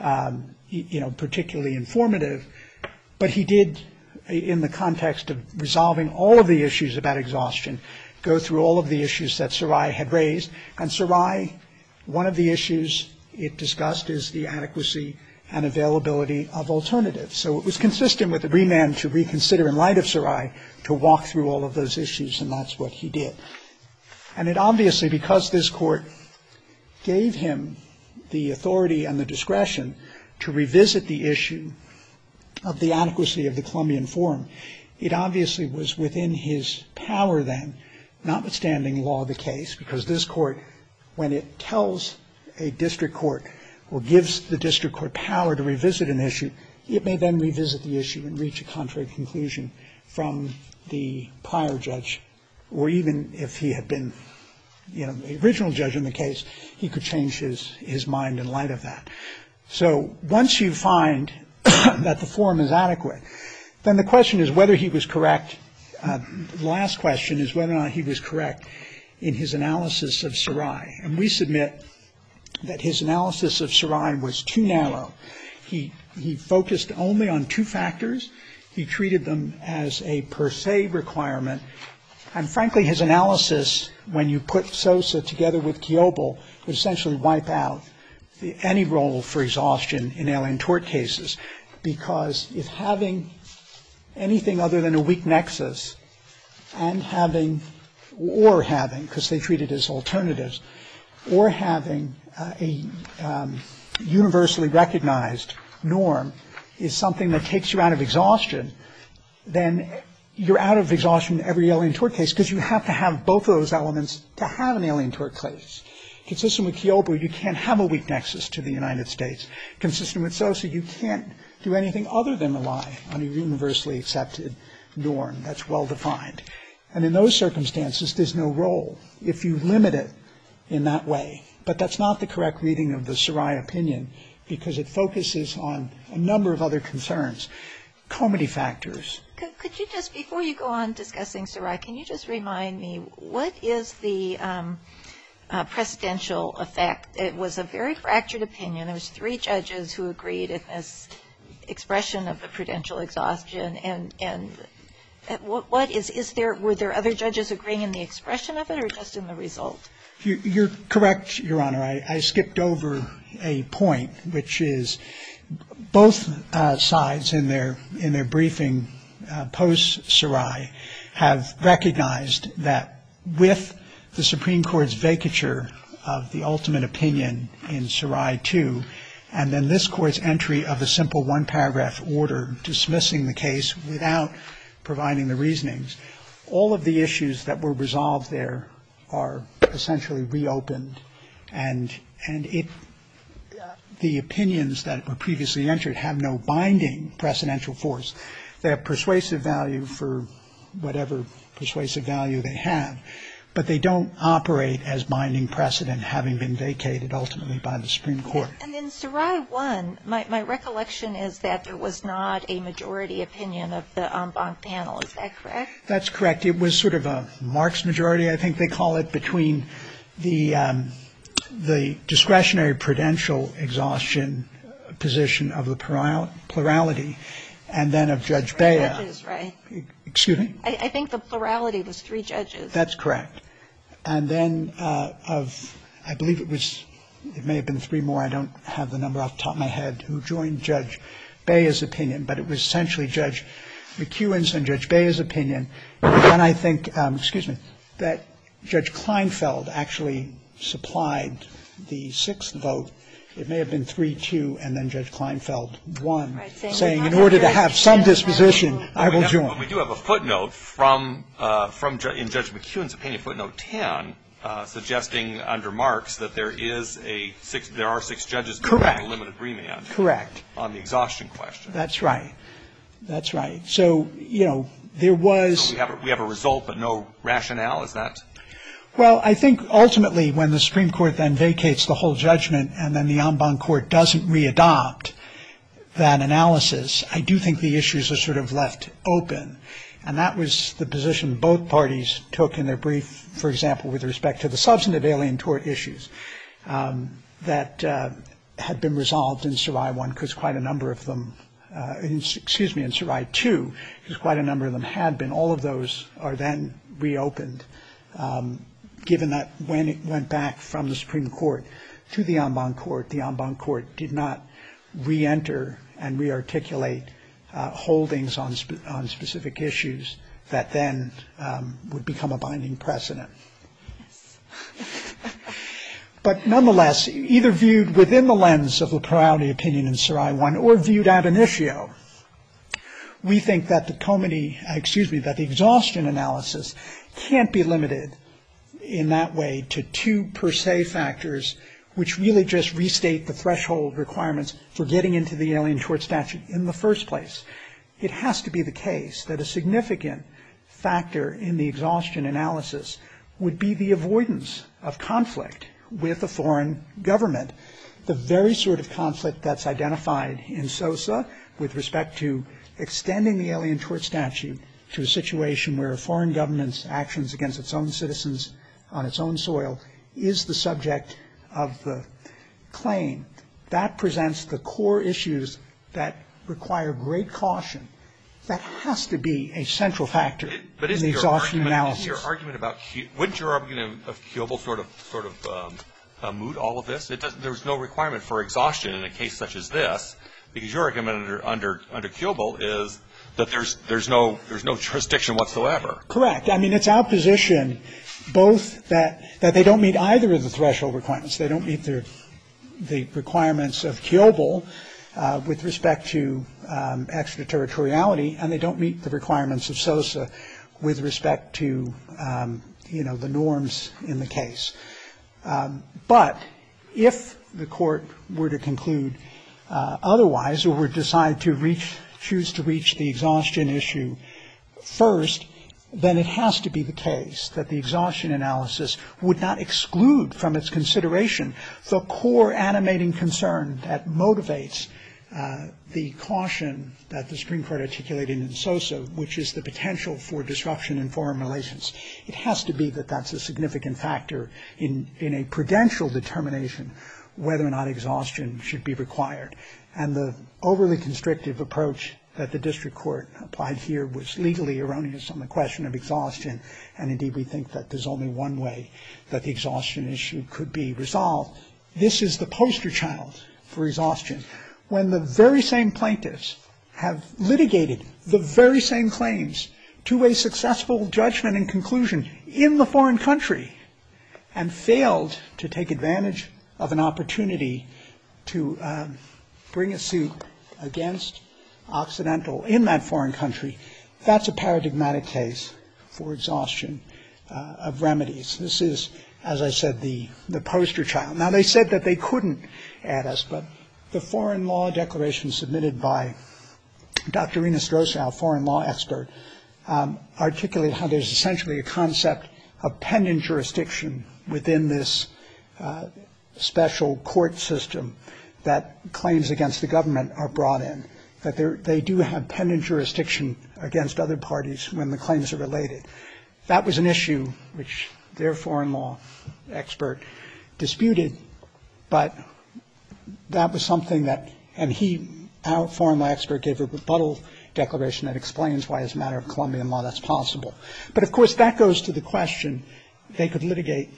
particularly informative. But he did, in the context of resolving all of the issues about exhaustion, go through all of the issues that Sarai had raised. And Sarai, one of the issues it discussed is the adequacy and availability of alternatives. So it was consistent with the remand to reconsider in light of Sarai to walk through all of those issues, and that's what he did. And it obviously, because this Court gave him the authority and the discretion to revisit the issue of the adequacy of the Colombian forum, it obviously was within his power then, notwithstanding law of the case, because this Court, when it tells a district court or gives the district court power to revisit an issue, it may then revisit the issue and reach a contrary conclusion from the prior judge, or even if he had been, the original judge in the case, he could change his mind in light of that. So once you find that the forum is adequate, then the question is whether he was correct. The last question is whether or not he was correct in his analysis of Sarai. And we submit that his analysis of Sarai was too narrow. He focused only on two factors. He treated them as a per se requirement. And frankly, his analysis, when you put Sosa together with Kiobel, would essentially wipe out any role for exhaustion in alien tort cases, because if having anything other than a weak nexus and having, because they treat it as alternatives, or having a universally recognized norm is something that takes you out of exhaustion, then you're out of exhaustion in every alien tort case, because you have to have both of those elements to have an alien tort case. Consistent with Kiobel, you can't have a weak nexus to the United States. Consistent with Sosa, you can't do anything other than rely on a universally accepted norm that's well defined. And in those circumstances, there's no role if you limit it in that way. But that's not the correct reading of the Sarai opinion, because it focuses on a number of other concerns, comity factors. Could you just, before you go on discussing Sarai, can you just remind me, what is the precedential effect? It was a very fractured opinion. There was 3 judges who agreed in this expression of the prudential exhaustion. And what is there, were there other judges agreeing in the expression of it or just in the result? You're correct, Your Honor. I skipped over a point, which is both sides in their briefing post-Sarai have recognized that with the Supreme Court's vacature of the ultimate opinion in Sarai 2, and then this Court's entry of a simple one-paragraph order dismissing the case without providing the reasonings, all of the issues that were resolved there are essentially reopened, and the opinions that were previously entered have no binding precedential force. They have persuasive value for whatever persuasive value they have, but they don't operate as binding precedent, having been vacated ultimately by the Supreme Court. And in Sarai 1, my recollection is that there was not a majority opinion of the en banc panel. Is that correct? That's correct. It was sort of a Marx majority, I think they call it, between the discretionary prudential exhaustion position of the plurality and then of Judge Bea. 3 judges, right? Excuse me? I think the plurality was 3 judges. That's correct. And then I believe it may have been 3 more, I don't have the number off the top of my head, who joined Judge Bea's opinion, but it was essentially Judge McEwen's and Judge Bea's opinion. And then I think, that Judge Kleinfeld actually supplied the 6th vote. It may have been 3-2, and then Judge Kleinfeld won, right, saying in order to have some disposition, I will join. But we do have a footnote in Judge McEwen's opinion, footnote 10, suggesting under Marx that there are 6 judges who have a limited remand. Correct. On the exhaustion question. That's right. That's right. So, there was. So we have a result, but no rationale. Is that? Well, I think ultimately when the Supreme Court then vacates the whole judgment and then the en banc court doesn't readopt that analysis, I do think the issues are sort of left open. And that was the position both parties took in their brief, for example, with respect to the substantive alien tort issues that had been resolved in Sarai 1, because quite a number of them, in Sarai 2, because quite a number of them had been. All of those are then reopened. Given that when it went back from the Supreme Court to the en banc court did not re-enter and re-articulate holdings on specific issues that then would become a binding precedent. But nonetheless, either viewed within the lens of the plurality opinion in Sarai 1 or viewed ab initio, we think that the exhaustion analysis can't be limited in that way to 2 per se factors, which really just restate the threshold requirements for getting into the Alien Tort Statute in the first place. It has to be the case that a significant factor in the exhaustion analysis would be the avoidance of conflict with a foreign government, the very sort of conflict that's identified in SOSA with respect to extending the Alien Tort Statute to a situation where a foreign government's actions against its own citizens on its own soil is the subject of the claim. That presents the core issues that require great caution. That has to be a central factor in the exhaustion analysis. Wouldn't your argument of Kiobel sort of moot all of this? There's no requirement for exhaustion in a case such as this, because your argument under Kiobel is that there's no jurisdiction whatsoever. Correct. I mean, it's our position both that they don't meet either of the threshold requirements. They don't meet the requirements of Kiobel with respect to extraterritoriality, and they don't meet the requirements of SOSA with respect to, the norms in the case. But if the court were to conclude otherwise, or were to decide to choose to reach the exhaustion issue first, then it has to be the case that the exhaustion analysis would not exclude from its consideration the core animating concern that motivates the caution that the Supreme Court articulated in SOSA, which is the potential for disruption in foreign relations. It has to be that that's a significant factor in a prudential determination whether or not exhaustion should be required. And the overly constrictive approach that the district court applied here was legally erroneous on the question of exhaustion, and indeed we think that there's only one way that the exhaustion issue could be resolved. This is the poster child for exhaustion. When the very same plaintiffs have litigated the very same claims to a successful judgment and conclusion in the foreign country and failed to take advantage of an opportunity to bring a suit against Occidental in that foreign country, that's a paradigmatic case for exhaustion of remedies. This is, as I said, the poster child. Now, they said that they couldn't add us, but the foreign law declaration submitted by Dr. Ina Strosow, foreign law expert, articulated how there's essentially a concept of pendant jurisdiction within this special court system that claims against the government are brought in, that they do have pendant jurisdiction against other parties when the claims are related. That was an issue which their foreign law expert disputed, but that was something that, and our foreign law expert gave a rebuttal declaration that explains why, as a matter of Colombian law, that's possible. But, of course, that goes to the question they could litigate,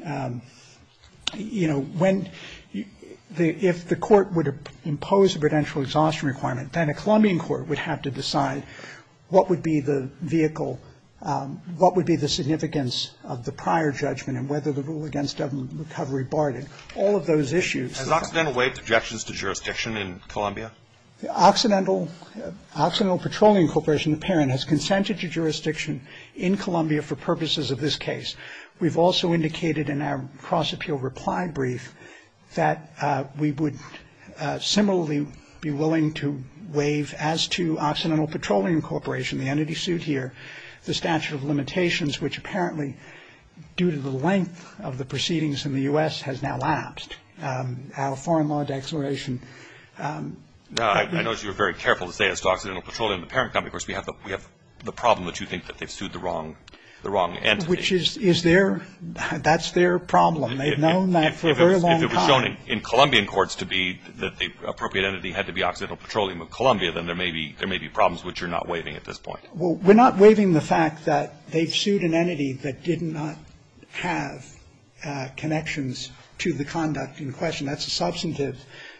if the court would impose a prudential exhaustion requirement, then a Colombian court would have to decide what would be the vehicle, what would be the significance of the prior judgment and whether the rule against government recovery barred it. All of those issues. Has Occidental waived objections to jurisdiction in Colombia? The Occidental Petroleum Corporation, the parent, has consented to jurisdiction in Colombia for purposes of this case. We've also indicated in our cross-appeal reply brief that we would similarly be willing to waive, as to Occidental Petroleum Corporation, the entity sued here, the statute of limitations, which apparently, due to the length of the proceedings in the U.S., has now lapsed. Our foreign law declaration. No, I know you were very careful to say as to Occidental Petroleum, the parent company. Of course, we have the problem that you think that they've sued the wrong entity. Which is that's their problem. They've known that for a very long time. If it was shown in Colombian courts to be that the appropriate entity had to be Occidental Petroleum of Colombia, then there may be problems which you're not waiving at this point. Well, we're not waiving the fact that they've sued an entity that did not have connections to the conduct in question. That's a substantive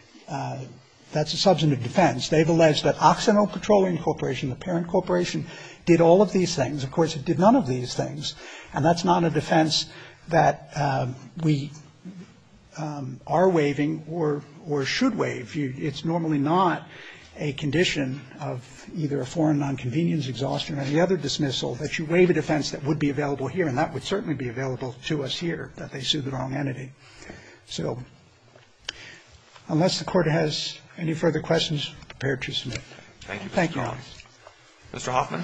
defense. They've alleged that Occidental Petroleum Corporation, the parent corporation, did all of these things. Of course, it did none of these things. And that's not a defense that we are waiving or should waive. It's normally not a condition of either a foreign nonconvenience exhaustion or any other dismissal that you waive a defense that would be available here, and that would certainly be available to us here, that they sued the wrong entity. So unless the Court has any further questions, I'm prepared to submit. Thank you, Mr. Thank you, Strong. Mr. Hoffman?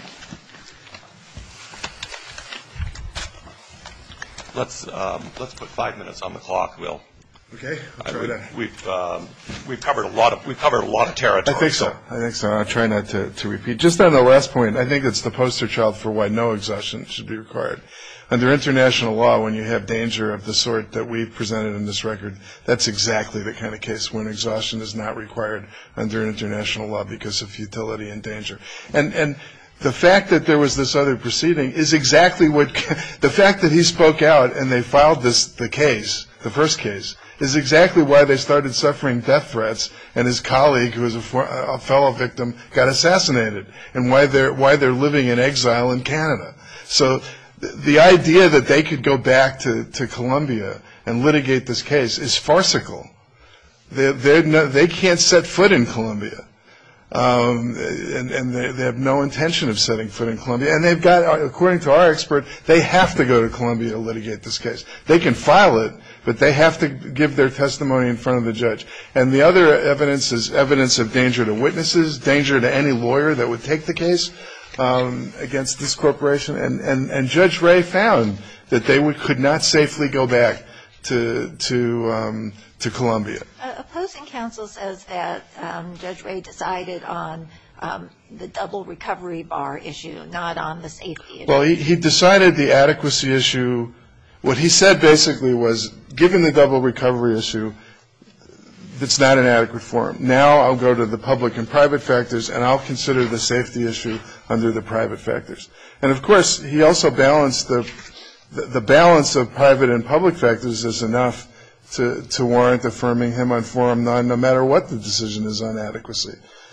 Let's put 5 minutes on the clock, Will. Okay. I'll try that. We've covered a lot of territory. I think so. I'll try not to repeat. Just on the last point, I think it's the poster child for why no exhaustion should be required. Under international law, when you have danger of the sort that we've presented in this record, that's exactly the kind of case when exhaustion is not required under international law because of futility and danger. And the fact that there was this other proceeding is exactly what the fact that he spoke out and they filed the first case, is exactly why they started suffering death threats and his colleague, who was a fellow victim, got assassinated, and why they're living in exile in Canada. So the idea that they could go back to Colombia and litigate this case is farcical. They can't set foot in Colombia. And they have no intention of setting foot in Colombia. And they've got, according to our expert, they have to go to Colombia to litigate this case. They can file it, but they have to give their testimony in front of the judge. And the other evidence is evidence of danger to witnesses, danger to any lawyer that would take the case against this corporation. And Judge Ray found that they could not safely go back to Colombia. Opposing counsel says that Judge Ray decided on the double recovery bar issue, not on the safety issue. Well, he decided the adequacy issue. What he said basically was, given the double recovery issue, it's not an adequate forum. Now I'll go to the public and private factors, and I'll consider the safety issue under the private factors. And, of course, he also balanced the balance of private and public factors is enough to warrant affirming him on forum none, no matter what the decision is on adequacy.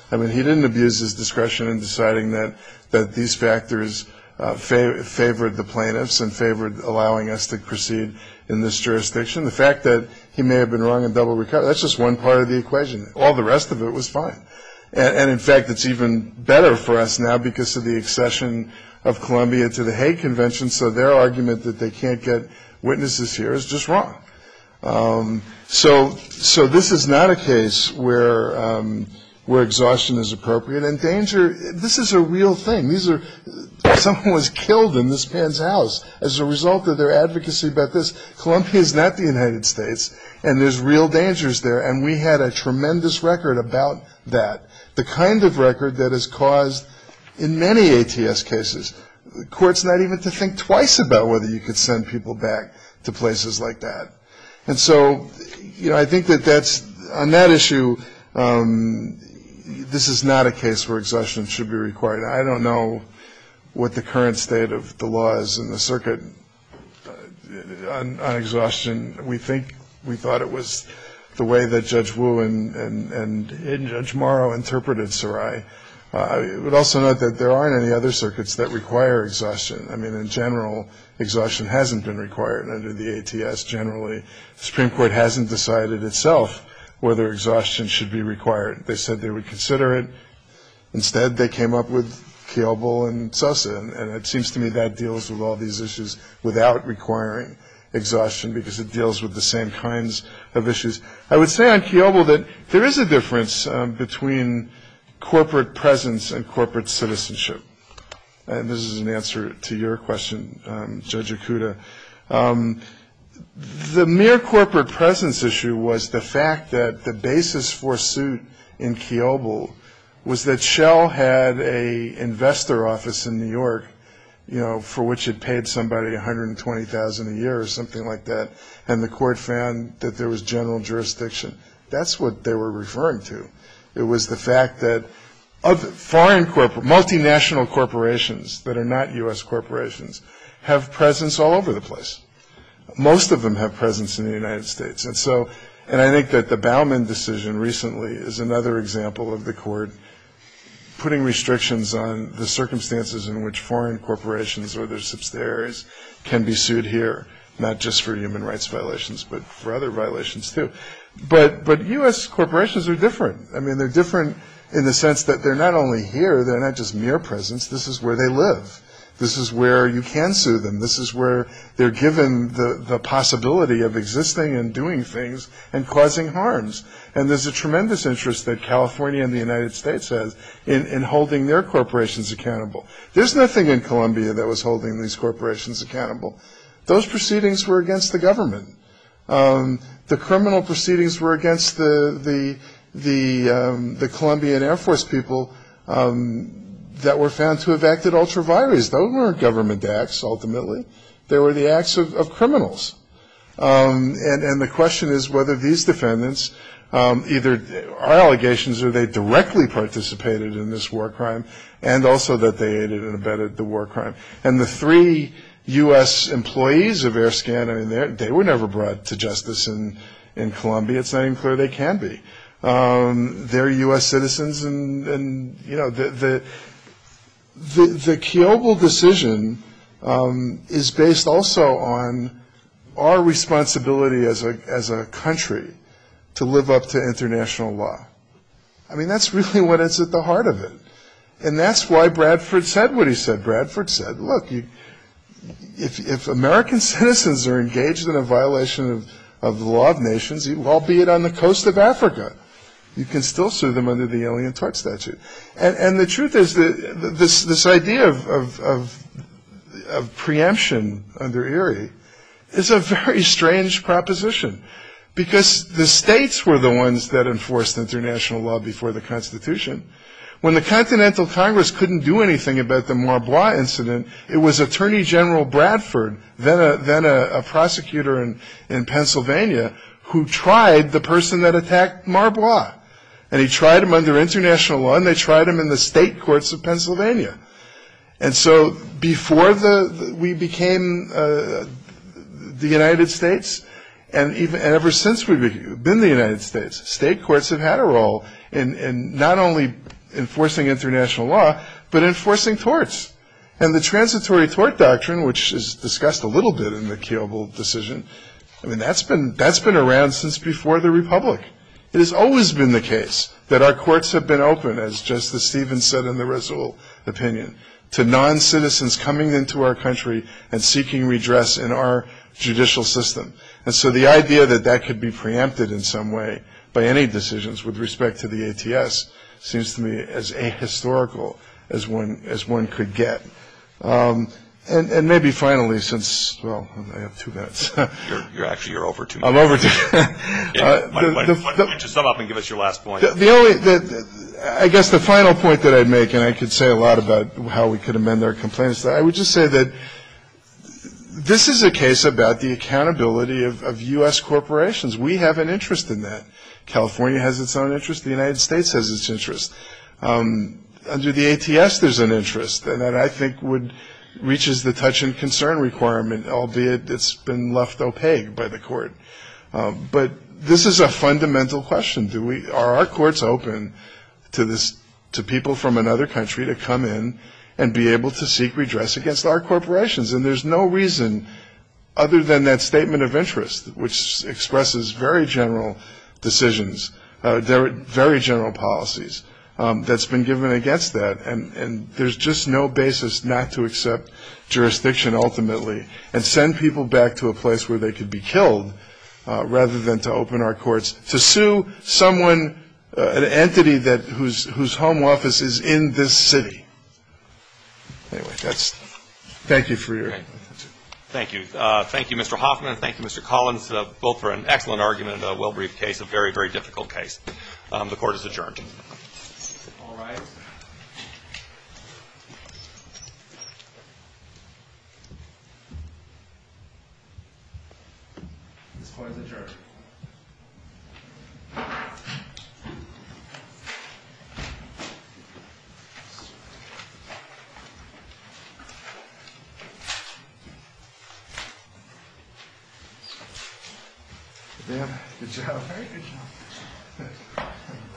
I mean, he didn't abuse his discretion in deciding that these factors favored the plaintiffs and favored allowing us to proceed in this jurisdiction. The fact that he may have been wrong in double recovery, that's just one part of the equation. All the rest of it was fine. And in fact, it's even better for us now because of the accession of Colombia to the Hague Convention, so their argument that they can't get witnesses here is just wrong. So this is not a case where exhaustion is appropriate. And danger, this is a real thing. Someone was killed in this man's house as a result of their advocacy about this. Colombia is not the United States, and there's real dangers there. And we had a tremendous record about that, the kind of record that has caused, in many ATS cases, the courts not even to think twice about whether you could send people back to places like that. And so, I think that's, on that issue, this is not a case where exhaustion should be required. I don't know what the current state of the law is in the circuit on exhaustion. We thought it was the way that Judge Wu and Judge Morrow interpreted Sarai. I would also note that there aren't any other circuits that require exhaustion. I mean, in general, exhaustion hasn't been required under the ATS generally. The Supreme Court hasn't decided itself whether exhaustion should be required. They said they would consider it. Instead, they came up with Kiobel and Sosa, and it seems to me that deals with all these issues without requiring exhaustion because it deals with the same kinds of issues. I would say on Kiobel that there is a difference between corporate presence and corporate citizenship. And this is an answer to your question, Judge Ikuda. The mere corporate presence issue was the fact that the basis for suit in Kiobel was that Shell had a investor office in New York, for which it paid somebody $120,000 a year or something like that, and the court found that there was general jurisdiction. That's what they were referring to. It was the fact that multinational corporations that are not U.S. corporations have presence all over the place. Most of them have presence in the United States. And I think that the Bauman decision recently is another example of the court putting restrictions on the circumstances in which foreign corporations or their subsidiaries can be sued here, not just for human rights violations, but for other violations too. But U.S. corporations are different. I mean, they're different in the sense that they're not only here, they're not just mere presence. This is where they live. This is where you can sue them. This is where they're given the possibility of existing and doing things and causing harms. And there's a tremendous interest that California and the United States has in holding their corporations accountable. There's nothing in Colombia that was holding these corporations accountable. Those proceedings were against the government. The criminal proceedings were against the Colombian Air Force people that were found to have acted ultra vires. Those weren't government acts, ultimately. They were the acts of criminals. And the question is whether these defendants, either our allegations are they directly participated in this war crime and also that they aided and abetted the war crime. And the three U.S. employees of AirScan, I mean, they were never brought to justice in Colombia. It's not even clear they can be. They're U.S. citizens, and the Kiobel decision is based also on our responsibility as a country to live up to international law. I mean, that's really what is at the heart of it. And that's why Bradford said what he said. Bradford said, look, if American citizens are engaged in a violation of the law of nations, albeit on the coast of Africa, you can still sue them under the Alien Tort Statute. And the truth is that this idea of preemption under Erie is a very strange proposition, because the states were the ones that enforced international law before the Constitution. When the Continental Congress couldn't do anything about the Marbois incident, it was Attorney General Bradford, then a prosecutor in Pennsylvania, who tried the person that attacked Marbois. And he tried him under international law, and they tried him in the state courts of Pennsylvania. And so before we became the United States, and ever since we've been the United States, state courts have had a role in not only enforcing international law, but enforcing torts. And the transitory tort doctrine, which is discussed a little bit in the Kiobel decision, I mean, that's been around since before the Republic. It has always been the case that our courts have been open, as Justice Stevens said in the Rasool opinion, to non-citizens coming into our country and seeking redress in our judicial system. And so the idea that that could be preempted in some way by any decisions with respect to the ATS seems to me as ahistorical as one could get. And maybe finally, since, well, I have 2 minutes. You're over 2 minutes. I'm over 2. Why don't you sum up and give us your last point? I guess the final point that I'd make, and I could say a lot about how we could amend our complaints, I would just say that this is a case about the accountability of U.S. corporations. We have an interest in that. California has its own interest. The United States has its interest. Under the ATS, there's an interest, and that I think reaches the touch and concern requirement, albeit it's been left opaque by the court. But this is a fundamental question. Are our courts open to people from another country to come in and be able to seek redress against our corporations? And there's no reason other than that statement of interest, which expresses very general decisions, very general policies, that's been given against that. And there's just no basis not to accept jurisdiction ultimately and send people back to a place where they could be killed rather than to open our courts to sue someone, an entity whose home office is in this city. Anyway, thank you for your attention. Thank you. Thank you, Mr. Hoffman. Thank you, Mr. Collins, both for an excellent argument and a well-briefed case, a very, very difficult case. The court is adjourned. All right. This court is adjourned. Good job. Very good job.